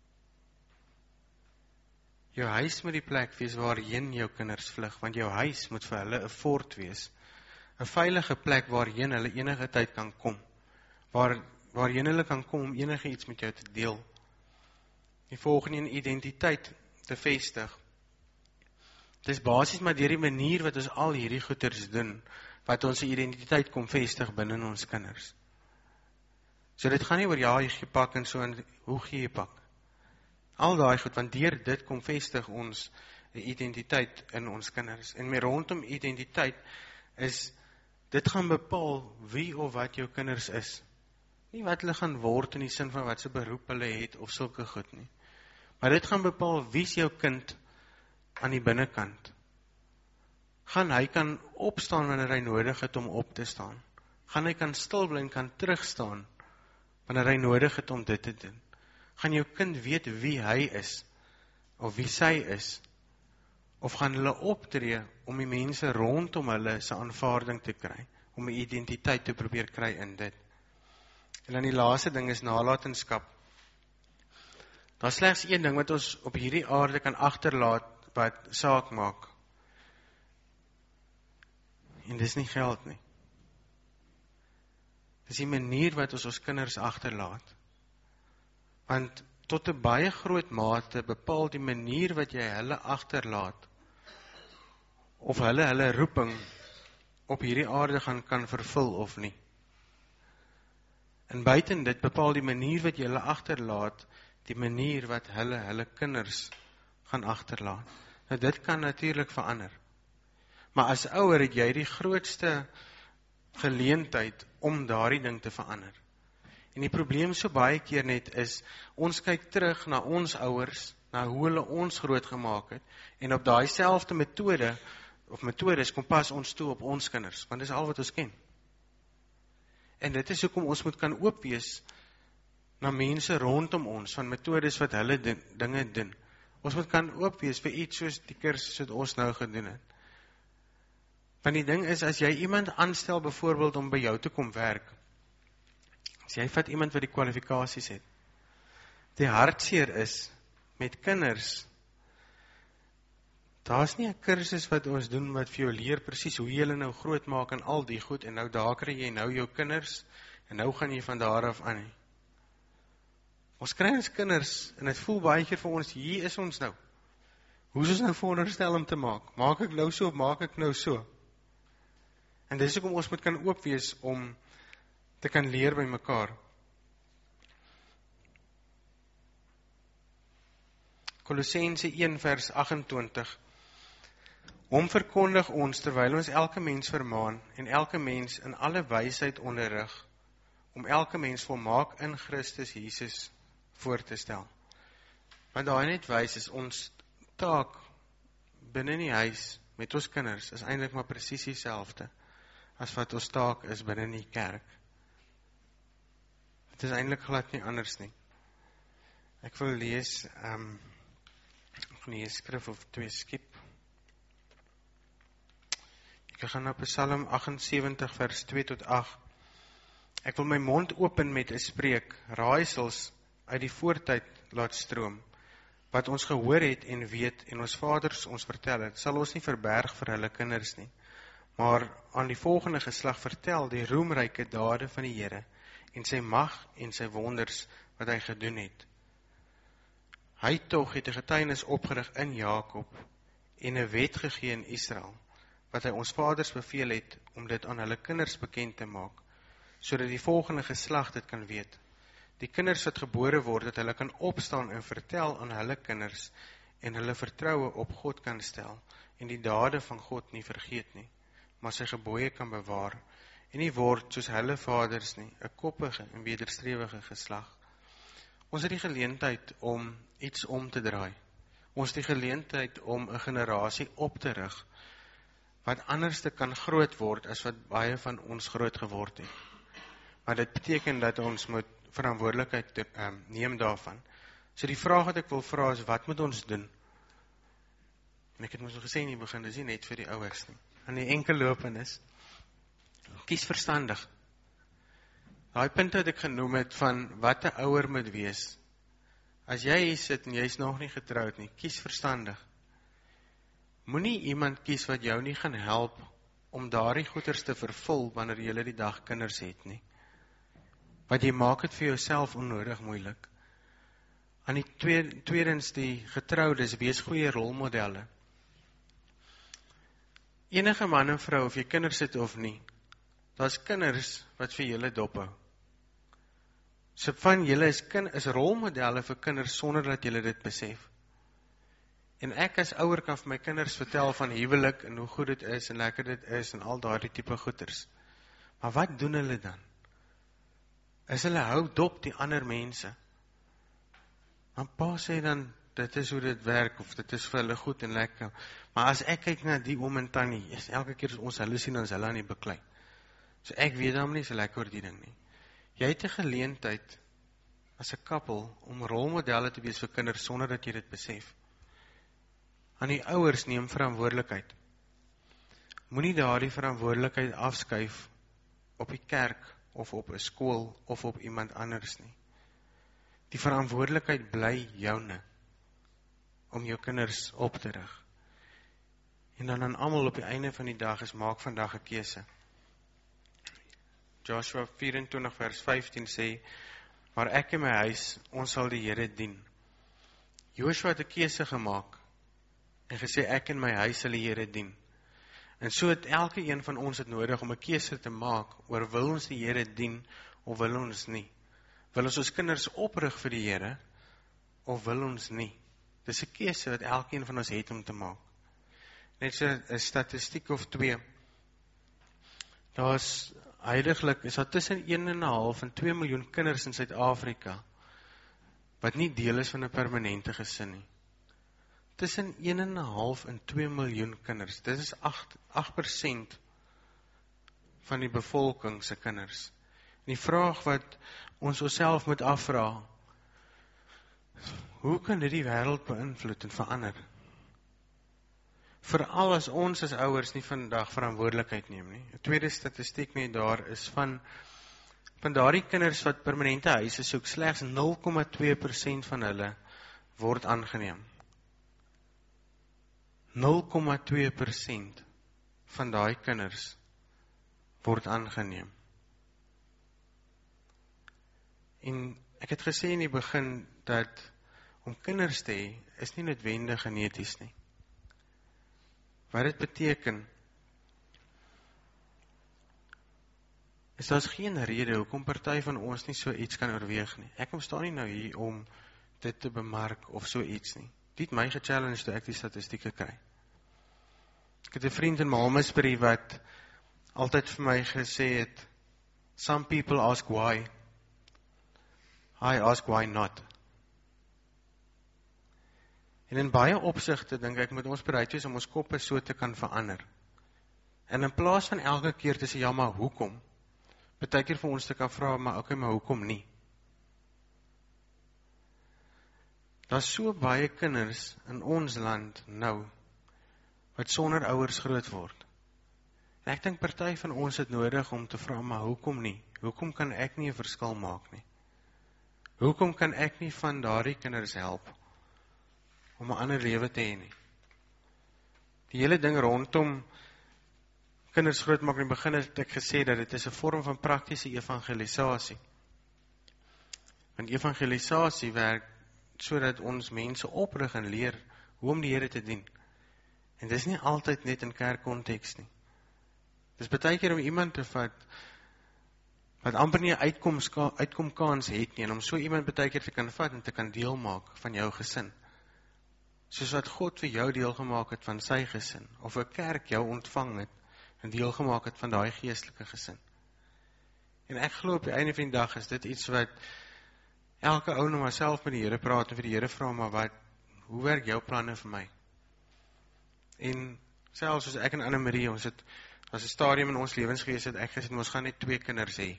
Speaker 1: Jou huis moet die plek wees waarheen jou kinders vlug, want jou huis moet vir hulle 'n fort wees. 'n Veilige plek waarheen hulle enige tyd kan kom. Waar, waarheen hulle kan kom om enige iets met jou te deel. Die volgende in identiteit te vestig. Dit is basies maar deur die manier wat ons al hierdie goeders doen, wat ons identiteit kom vestig binne ons kinders. So dit gaan nie oor ja, jy gee pak en so, en hoe gee jy pak? Al daai goed, want deur dit kom vestig ons identiteit in ons kinders. En met rondom identiteit is, dit gaan bepaal wie of wat jou kinders is. Nie wat hulle gaan word in die sin van wat se beroep hulle het of sulke goed nie. Maar dit gaan bepaal wie is jou kind aan die binnekant. Gaan hy kan opstaan wanneer hy nodig het om op te staan? Gaan hy kan stil bly en kan terugstaan wanneer hy nodig het om dit te doen? Gaan jou kind weet wie hy is of wie sy is? Of gaan hulle optree om die mense rondom hulle se aanvaarding te kry, om 'n identiteit te probeer kry in dit? En dan die laaste ding is nalatenskap. Daar is slegs een ding wat ons op hierdie aarde kan agterlaat wat saak maak. En dis nie geld nie. Dis die manier wat ons ons kinders agterlaat. Want tot 'n baie groot mate bepaal die manier wat jy hulle agterlaat, of hulle hulle roeping op hierdie aarde gaan kan vervul of nie. En buiten dit bepaal die manier wat jy hulle agterlaat, die manier wat hulle hulle kinders gaan agterlaat. Nou dit kan natuurlik verander. Maar as ouer het jy die grootste geleentheid om daardie ding te verander. En die probleem so baie keer net is, ons kyk terug na ons ouers, na hoe hulle ons groot gemaak het, en op daai selfde metode, of metodes, kom pas ons toe op ons kinders, want dis al wat ons ken. En dit is hoekom ons moet kan oop wees na mense rondom ons, van metodes wat hulle din, dinge doen. Ons moet kan oop wees vir iets soos die kursus wat ons nou gedoen het. Want die ding is, as jy iemand aanstel, byvoorbeeld om by jou te kom werk, as jy vat iemand wat die kwalifikasies het, die hartseer is, met kinders, daar is nie 'n kursus wat ons doen, wat vir jou leer precies hoe jy hulle nou groot maak en al die goed, en nou daar kry jy nou jou kinders, en nou gaan jy van daar af aan nie. Ons kry ons kinders, en het voel baie keer vir ons, hier is ons nou. Hoe is ons nou veronderstel om te maak? Maak ek nou so, of maak ek nou so? En dis hoekom ons moet kan oop wees om te kan leer by mekaar. Kolossense een vers agt-en-twintig. Hom verkondig ons terwyl ons elke mens vermaan en elke mens in alle wysheid onderrig, om elke mens volmaak in Christus Jesus voor te stel. Want daai net wys is ons taak binne in die huis met ons kinders is eintlik maar presies dieselfde as wat ons taak is binne in die kerk. Dit is eintlik glad nie anders nie. Ek wil lees, um, ek gaan lees skrif of twee skiep. Ek gaan na Psalm agt-en-sewentig vers twee tot agt. Ek wil my mond open met 'n spreek, raaisels uit die voortyd laat stroom. Wat ons gehoor het en weet en ons vaders ons vertel het, sal ons nie verberg vir hulle kinders nie, maar aan die volgende geslag vertel die roemryke dade van die Here en sy mag en sy wonders wat hy gedoen het. Hy tog het 'n getuienis opgerig in Jakob en 'n wet gegee in Israel, wat hy ons vaders beveel het om dit aan hulle kinders bekend te maak, sodat die volgende geslag dit kan weet. Die kinders wat gebore word, dat hulle kan opstaan en vertel aan hulle kinders en hulle vertroue op God kan stel en die dade van God nie vergeet nie, maar sy gebooie kan bewaar en nie word soos hulle vaders nie, 'n koppige en wederstrewige geslag. Ons het die geleentheid om iets om te draai. Ons het die geleentheid om 'n generasie op te rig wat anderste kan groot word as wat baie van ons groot geword het. Maar dit beteken dat ons moet verantwoordelikheid te, um, neem daarvan. So die vraag wat ek wil vra is, wat moet ons doen? En ek het ons al gesê in die begin, dis nie net vir die ouers nie. En die enkel lopenis, kies verstandig. Daai punt wat ek genoem het van wat 'n ouer moet wees. As jy hier sit en jy is nog nie getroud nie, kies verstandig. Moenie iemand kies wat jou nie gaan help om daardie goeders te vervul wanneer jy die dag kinders het nie. Want jy maak dit vir jouself onnodig moeilik. Aan die tweede, tweedens die getroudes, wees goeie rolmodelle. Enige man en vrou, of jy kinders het of nie, daar's kinders wat vir julle dop hou. So van julle is, kind, is rolmodelle vir kinders sonder dat julle dit besef. En ek as ouer kan vir my kinders vertel van huwelik en hoe goed dit is en lekker dit is en al daardie tipe goeders. Maar wat doen hulle dan? Is hulle hou dop die ander mense? Maar pa sê dan, dit is hoe dit werk, of dit is vir hulle goed en lekker. Maar as ek kyk na die oom en tannie, is elke keer as ons hulle sien, dan is hulle aan die beklei. So ek weet dan nie so lekker oor die ding nie. Jy het 'n geleentheid as 'n koppel om rolmodelle te wees vir kinders sonder dat jy dit besef. Aan die ouers neem verantwoordelikheid. Moenie daardie verantwoordelikheid afskuif op die kerk of op 'n skool of op iemand anders nie. Die verantwoordelikheid bly joune om jou kinders op te rig. En dan aan almal op die einde van die dag is maak vandag 'n keuse. Joshua vyf-en-twintig vers vyftien sê, maar ek en my huis, ons sal die Here dien. Joshua het 'n keuse gemaak en gesê ek en my huis sal die Here dien. En so het elke een van ons het nodig om 'n keuse te maak oor wil ons die Here dien of wil ons nie. Wil ons ons kinders oprig vir die Here of wil ons nie? Dis 'n keuse wat elkeen van ons het om te maak. Net so 'n statistiek of twee. Daar's heiliglik is daar tussen een en 'n half en twee miljoen kinders in Suid-Afrika wat nie deel is van 'n permanente gesin nie. Tussen een en 'n half en twee miljoen kinders. Dit is agt persent van die bevolking se kinders. En die vraag wat ons onsself moet afvra, hoe kan dit die wêreld beïnvloed en verander? Veral as ons as ouers nie vandag verantwoordelikheid neem nie. 'n Tweede statistiek net daar is van van daardie kinders wat permanente huise soek, slegs nul komma twee persent van hulle word aangeneem. nul komma twee persent van daai kinders word aangeneem. En ek het gesê in die begin dat om kinders te hê is nie noodwendig geneties nie. Wat dit beteken is daar's geen rede hoekom party van ons nie so iets kan oorweeg nie. Ek kom staan nie nou hier om dit te bemark of so iets nie. Dit het my gechallenge toe ek die statistieke kry. Ek het 'n vriend in Malmesbury wat altyd vir my gesê het, some people ask why, I ask why not. En in baie opsigte dink ek moet ons bereid wees om ons koppe so te kan verander. En in plaas van elke keer te sê, ja maar hoekom, baie keer vir ons te kan vra, maar okay, maar hoekom nie? Daar's so baie kinders in ons land nou, wat sonder ouers groot word. En ek dink party van ons het nodig om te vra, maar hoekom nie? Hoekom kan ek nie 'n verskil maak nie? Hoekom kan ek nie van daardie kinders help om 'n ander lewe te hê nie? Die hele ding rondom kinders grootmaak, in die begin het ek gesê dat dit is 'n vorm van praktiese evangelisasie. Want evangelisasie werk sodat ons mense oprig en leer hoe om die Here te dien. En dis nie altyd net in kerkkonteks nie. Dis baie keer om iemand te vat wat amper nie 'n uitkoms, uitkomkans het nie, en om so iemand baie keer te kan vat en te kan deel maak van jou gesin. Soos wat God vir jou deel gemaak het van sy gesin, of 'n kerk jou ontvang het en deel gemaak het van daai geestelike gesin. En ek glo op die einde van die dag is dit iets wat elke ou nou maar self met die Here praat en vir die Here vra, maar wat, hoe werk jou planne vir my? En selfs soos ek en Anne-Marie, ons het, as 'n stadium in ons lewens gewees het, ek gesê, ons gaan net twee kinders hê.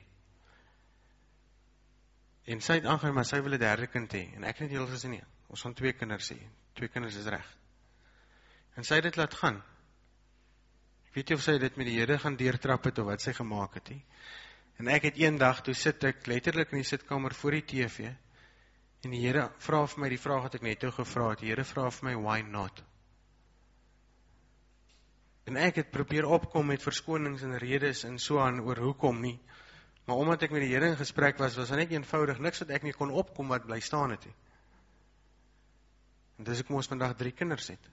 Speaker 1: En sy het aangegaan, maar sy wil 'n derde kind hê. En ek het heel gesê, nee, ons gaan twee kinders hê. Twee kinders is reg. En sy het dit laat gaan. Ek weet nie of sy dit met die Here gaan deurtrap het, of wat sy gemaak het nie. En ek het een dag, toe sit ek letterlik in die sitkamer voor die T V, en die Here vra vir my die vraag wat ek net toe gevra het. Die Here vra vir my, why not? En ek het probeer opkom met verskonings en redes en so aan oor hoekom nie. Maar omdat ek met die Here in gesprek was, was daar net eenvoudig niks wat ek nie kon opkom wat bly staan het nie. En dis ek moes vandag drie kinders het.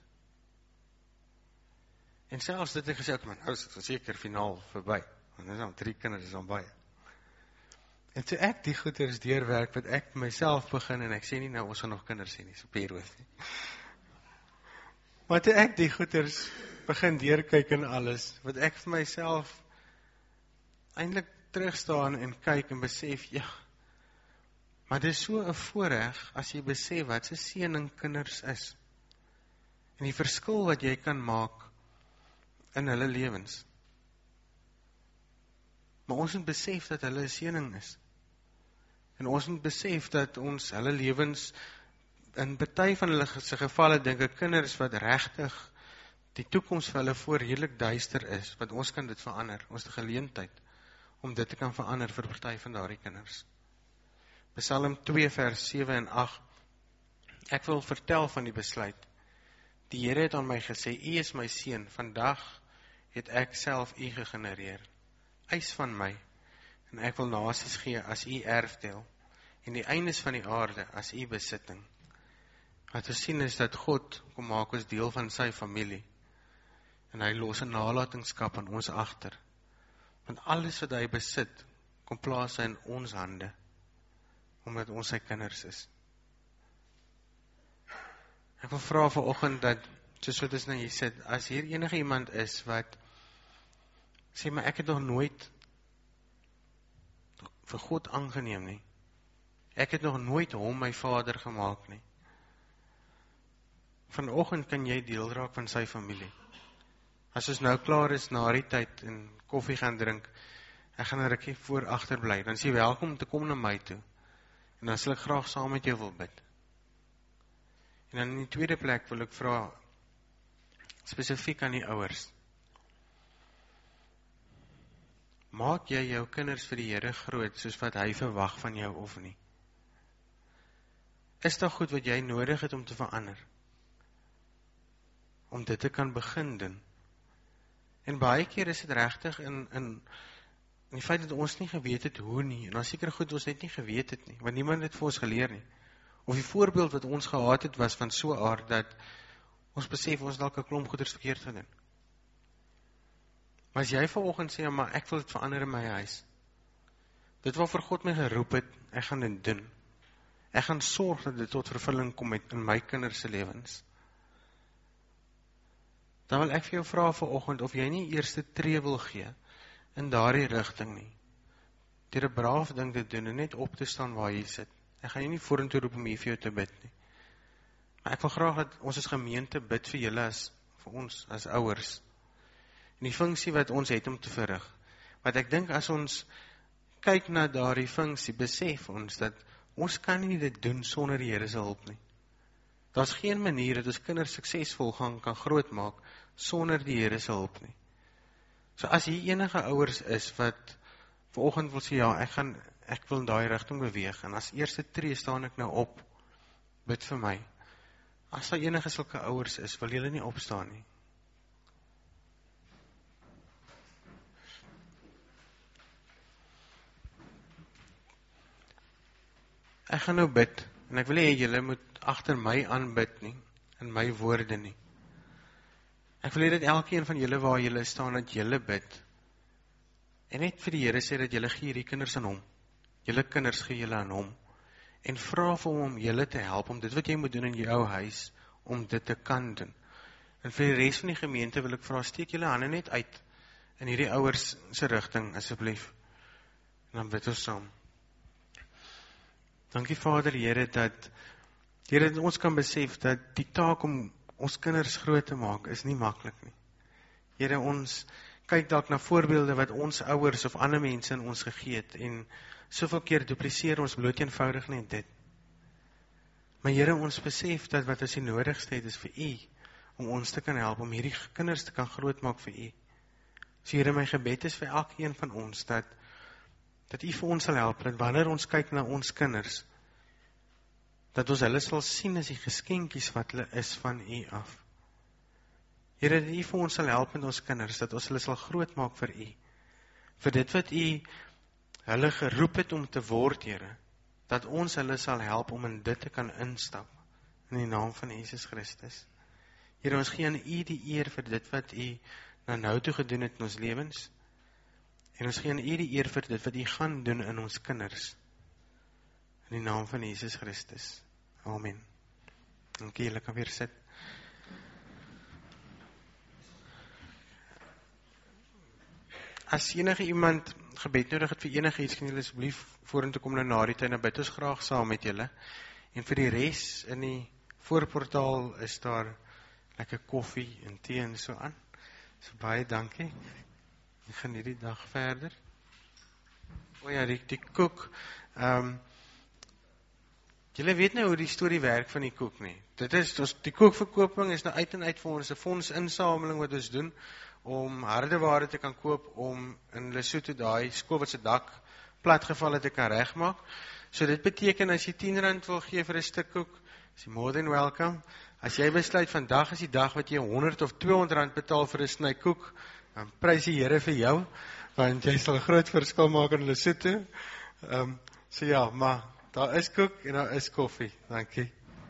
Speaker 1: En selfs dit het gesê, ek man, nou is het seker finaal verby. Want dis al drie kinders, is al baie. En toe ek die goeders deurwerk, wat ek myself begin, en ek sê nie nou, ons gaan nog kinders sê nie, so perhoofd nie. Maar toe ek die goeders begin deurkyk en alles, wat ek vir myself eintlik terugstaan en kyk en besef, ja, maar dit is so 'n voorreg as jy besef wat se seëning kinders is. En die verskil wat jy kan maak in hulle lewens. Maar ons moet besef dat hulle 'n seëning is. En ons moet besef dat ons hulle lewens, in party van hulle se gevalle, dink ek, kinders wat regtig die toekoms vir hulle voor redelik duister is, want ons kan dit verander, ons het 'n geleentheid om dit te kan verander vir party van daardie kinders. Psalm twee vers sewe en agt. Ek wil vertel van die besluit. Die Here het aan my gesê, U is my seun, vandag het ek self U gegenereer. Eis van my, en ek wil nasies gee as U erfdeel, en die eindes van die aarde as U besitting. Wat te sien is dat God kom maak ons deel van sy familie, en hy los 'n nalatenskap aan ons agter. Want alles wat hy besit, kom plaas hy in ons hande, omdat ons sy kinders is. Ek wil vra vanoggend dat, soos wat ons nou hier sit, as hier enige iemand is wat sê, maar ek het nog nooit vir God aangeneem nie. Ek het nog nooit hom my vader gemaak nie. Vanoggend kan jy deel raak van sy familie. As ons nou klaar is na die tyd en koffie gaan drink, ek gaan 'n rukkie voor agter bly, dan is jy welkom om te kom na my toe. En dan sal ek graag saam met jou wil bid. En dan in die tweede plek wil ek vra, spesifiek aan die ouers. Maak jy jou kinders vir die Here groot, soos wat hy verwag van jou of nie? Is daar goed wat jy nodig het om te verander? Om dit te kan begin doen. En baie keer is dit regtig in, in, in die feit dat ons nie geweet het hoe nie, en dan seker goed ons net nie geweet het nie, want niemand het vir ons geleer nie. Of die voorbeeld wat ons gehad het, was van so aard, dat ons besef ons dalk 'n klomp goeders verkeerd gedoen. Maar as jy vanoggend sê, maar ek wil dit verander in my huis, dit waarvoor God my geroep het, ek gaan dit doen. Ek gaan sorg dat dit tot vervulling kom met in my kinders se lewens. Dan wil ek vir jou vra vanoggend of jy nie eerste tree wil gee in daardie rigting nie. Deur 'n braaf ding te doen en net op te staan waar jy sit. Ek gaan jy nie vorentoe roep om hier vir jou te bid nie. Maar ek wil graag dat ons as gemeente bid vir julle as vir ons as ouers. En die funksie wat ons het om te verrig. Want ek dink as ons kyk na daardie funksie, besef ons dat ons kan nie dit doen sonder die Here se hulp nie. Daar's geen manier dat ons kinders suksesvol gaan kan grootmaak sonder die Here se hulp nie. So as hier enige ouers is wat vanoggend wil sê, ja, ek gaan ek wil in daai rigting beweeg, en as eerste tree staan ek nou op, bid vir my. As daar enige sulke ouers is, wil julle nie opstaan nie. Ek gaan nou bid, en ek wil hê julle moet agter my aanbid nie, in my woorde nie. Ek wil hê dat elkeen van julle waar julle staan, dat julle bid, en net vir die Here sê dat julle gee hierdie kinders aan hom. Julle kinders gee julle aan hom, en vra vir hom om julle te help, om dit wat jy moet doen in jou huis, om dit te kan doen. En vir die res van die gemeente wil ek vra, steek julle hande net uit, in hierdie ouers se rigting, asseblief. En dan bid ons saam. Dankie Vader, Here, dat, Here, dat ons kan besef, dat die taak om ons kinders groot te maak, is nie maklik nie. Here, ons kyk dalk na voorbeelde wat ons ouers of ander mense in ons gegee het, en soveel keer dupliseer ons bloot eenvoudig net dit. Maar Here, ons besef dat wat ons die nodigste het is vir U, om ons te kan help, om hierdie kinders te kan grootmaak vir U. So Here, my gebed is vir elkeen van ons, dat, dat U vir ons sal help, dat wanneer ons kyk na ons kinders, dat ons hulle sal sien as die geskenkies wat hulle is van U af. Here, dat U vir ons sal help met ons kinders, dat ons hulle sal grootmaak vir U, vir dit wat U hulle geroep het om te word, Here, dat ons hulle sal help om in dit te kan instap, in die naam van Jesus Christus. Here, ons gee aan U die eer vir dit wat U na nou toe gedoen het in ons lewens, en ons gee aan U die eer vir dit wat U gaan doen in ons kinders, in die naam van Jesus Christus. Amen. Dankie, julle kan weer sit. As enige iemand gebed nodig het vir enige iets, kan julle asseblief vorentoe kom nou na die tyd, en bid ons graag saam met julle. En vir die res in die voorportaal is daar lekker koffie en tee en so aan. So baie dankie. Ek gaan hierdie dag verder. O ja, die, die koek. Um, julle weet nou hoe die storie werk van die koek nie. Dit is, ons, die koekverkoping is nou uit en uit vir ons 'n fondsinsameling wat ons doen, om hardeware te kan koop, om in Lesotho daai skool wat se dak platgeval het te kan regmaak. So dit beteken, as jy tien rand wil gee vir 'n stuk koek, is jy more than welcome. As jy besluit, vandag is die dag wat jy honderd of tweehonderd rand betaal vir 'n sny koek, dan prys die Here vir jou, want jy sal 'n groot verskil maak in Lesotho. Um, so ja, maar daar is koek en daar is koffie. Dankie.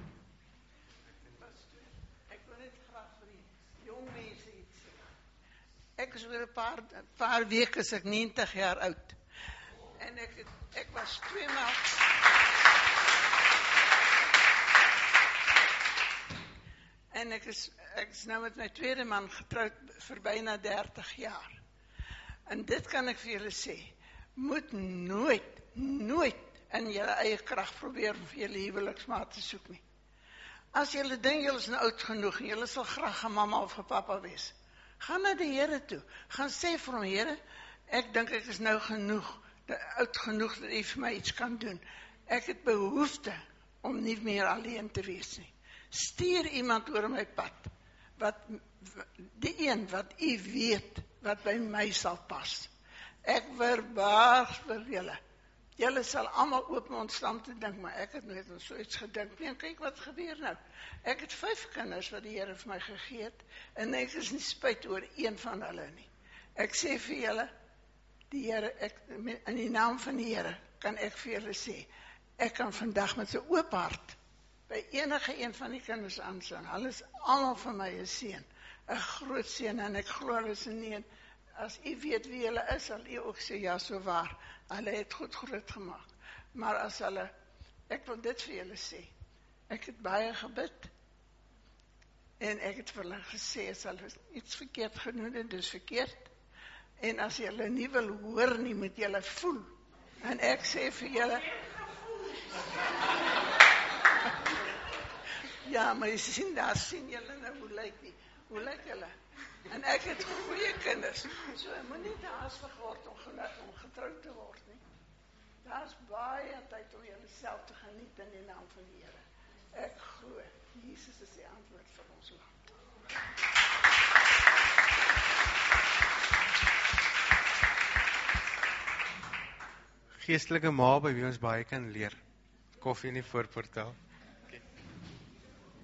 Speaker 3: Ek is oor 'n paar, paar weke is ek negentig jaar oud. En ek, ek was twee maal... En ek is, ek is nou met my tweede man getrouwd vir byna dertig jaar. En dit kan ek vir julle sê, moet nooit, nooit in julle eie krag probeer om vir julle huweliksmaat te soek nie. As julle dink julle is nou oud genoeg en julle sal graag 'n mamma of 'n pappa wees, gaan na die Here toe. Gaan sê vir hom, Here, ek dink ek is nou genoeg, oud genoeg dat U vir my iets kan doen. Ek het behoefte om nie meer alleen te wees nie. Stuur iemand oor my pad, wat, die een wat U weet, wat by my sal pas. Ek verbaas vir julle. Julle sal almal oop mond staan te dink, maar ek het nooit aan so iets gedink nie. En kyk wat gebeur nou. Ek het vyf kinders wat die Here vir my gegee het, en ek is nie spyt oor een van hulle nie. Ek sê vir julle, die Here, ek, in die naam van die Here, kan ek vir julle sê, ek kan vandag met 'n oop hart by enige een van die kinders aanstaan. Hulle is almal vir my 'n seën, 'n groot seën, en ek glo hulle is nie. As U weet wie hulle is, sal U ook sê, ja, so waar. Hulle het goed groot gemaak. Maar as hulle, ek wil dit vir julle sê, ek het baie gebid, en ek het vir hulle gesê, as hulle iets verkeerd genoem het, dis verkeerd. En as julle nie wil hoor nie, moet julle voel. En ek sê vir julle, ja, maar jy sien, daar sien julle nou, hoe lyk die, hoe lyk julle? En ek het goeie kinders, so ek moet nie te haastig word om, om getrouwd te word nie. Daar is baie tyd om jullie self te geniet in die naam van die Here. Ek glo. Jesus is die antwoord vir ons land.
Speaker 1: Geestelike ma by wie ons baie kan leer. Koffie in die voorportaal.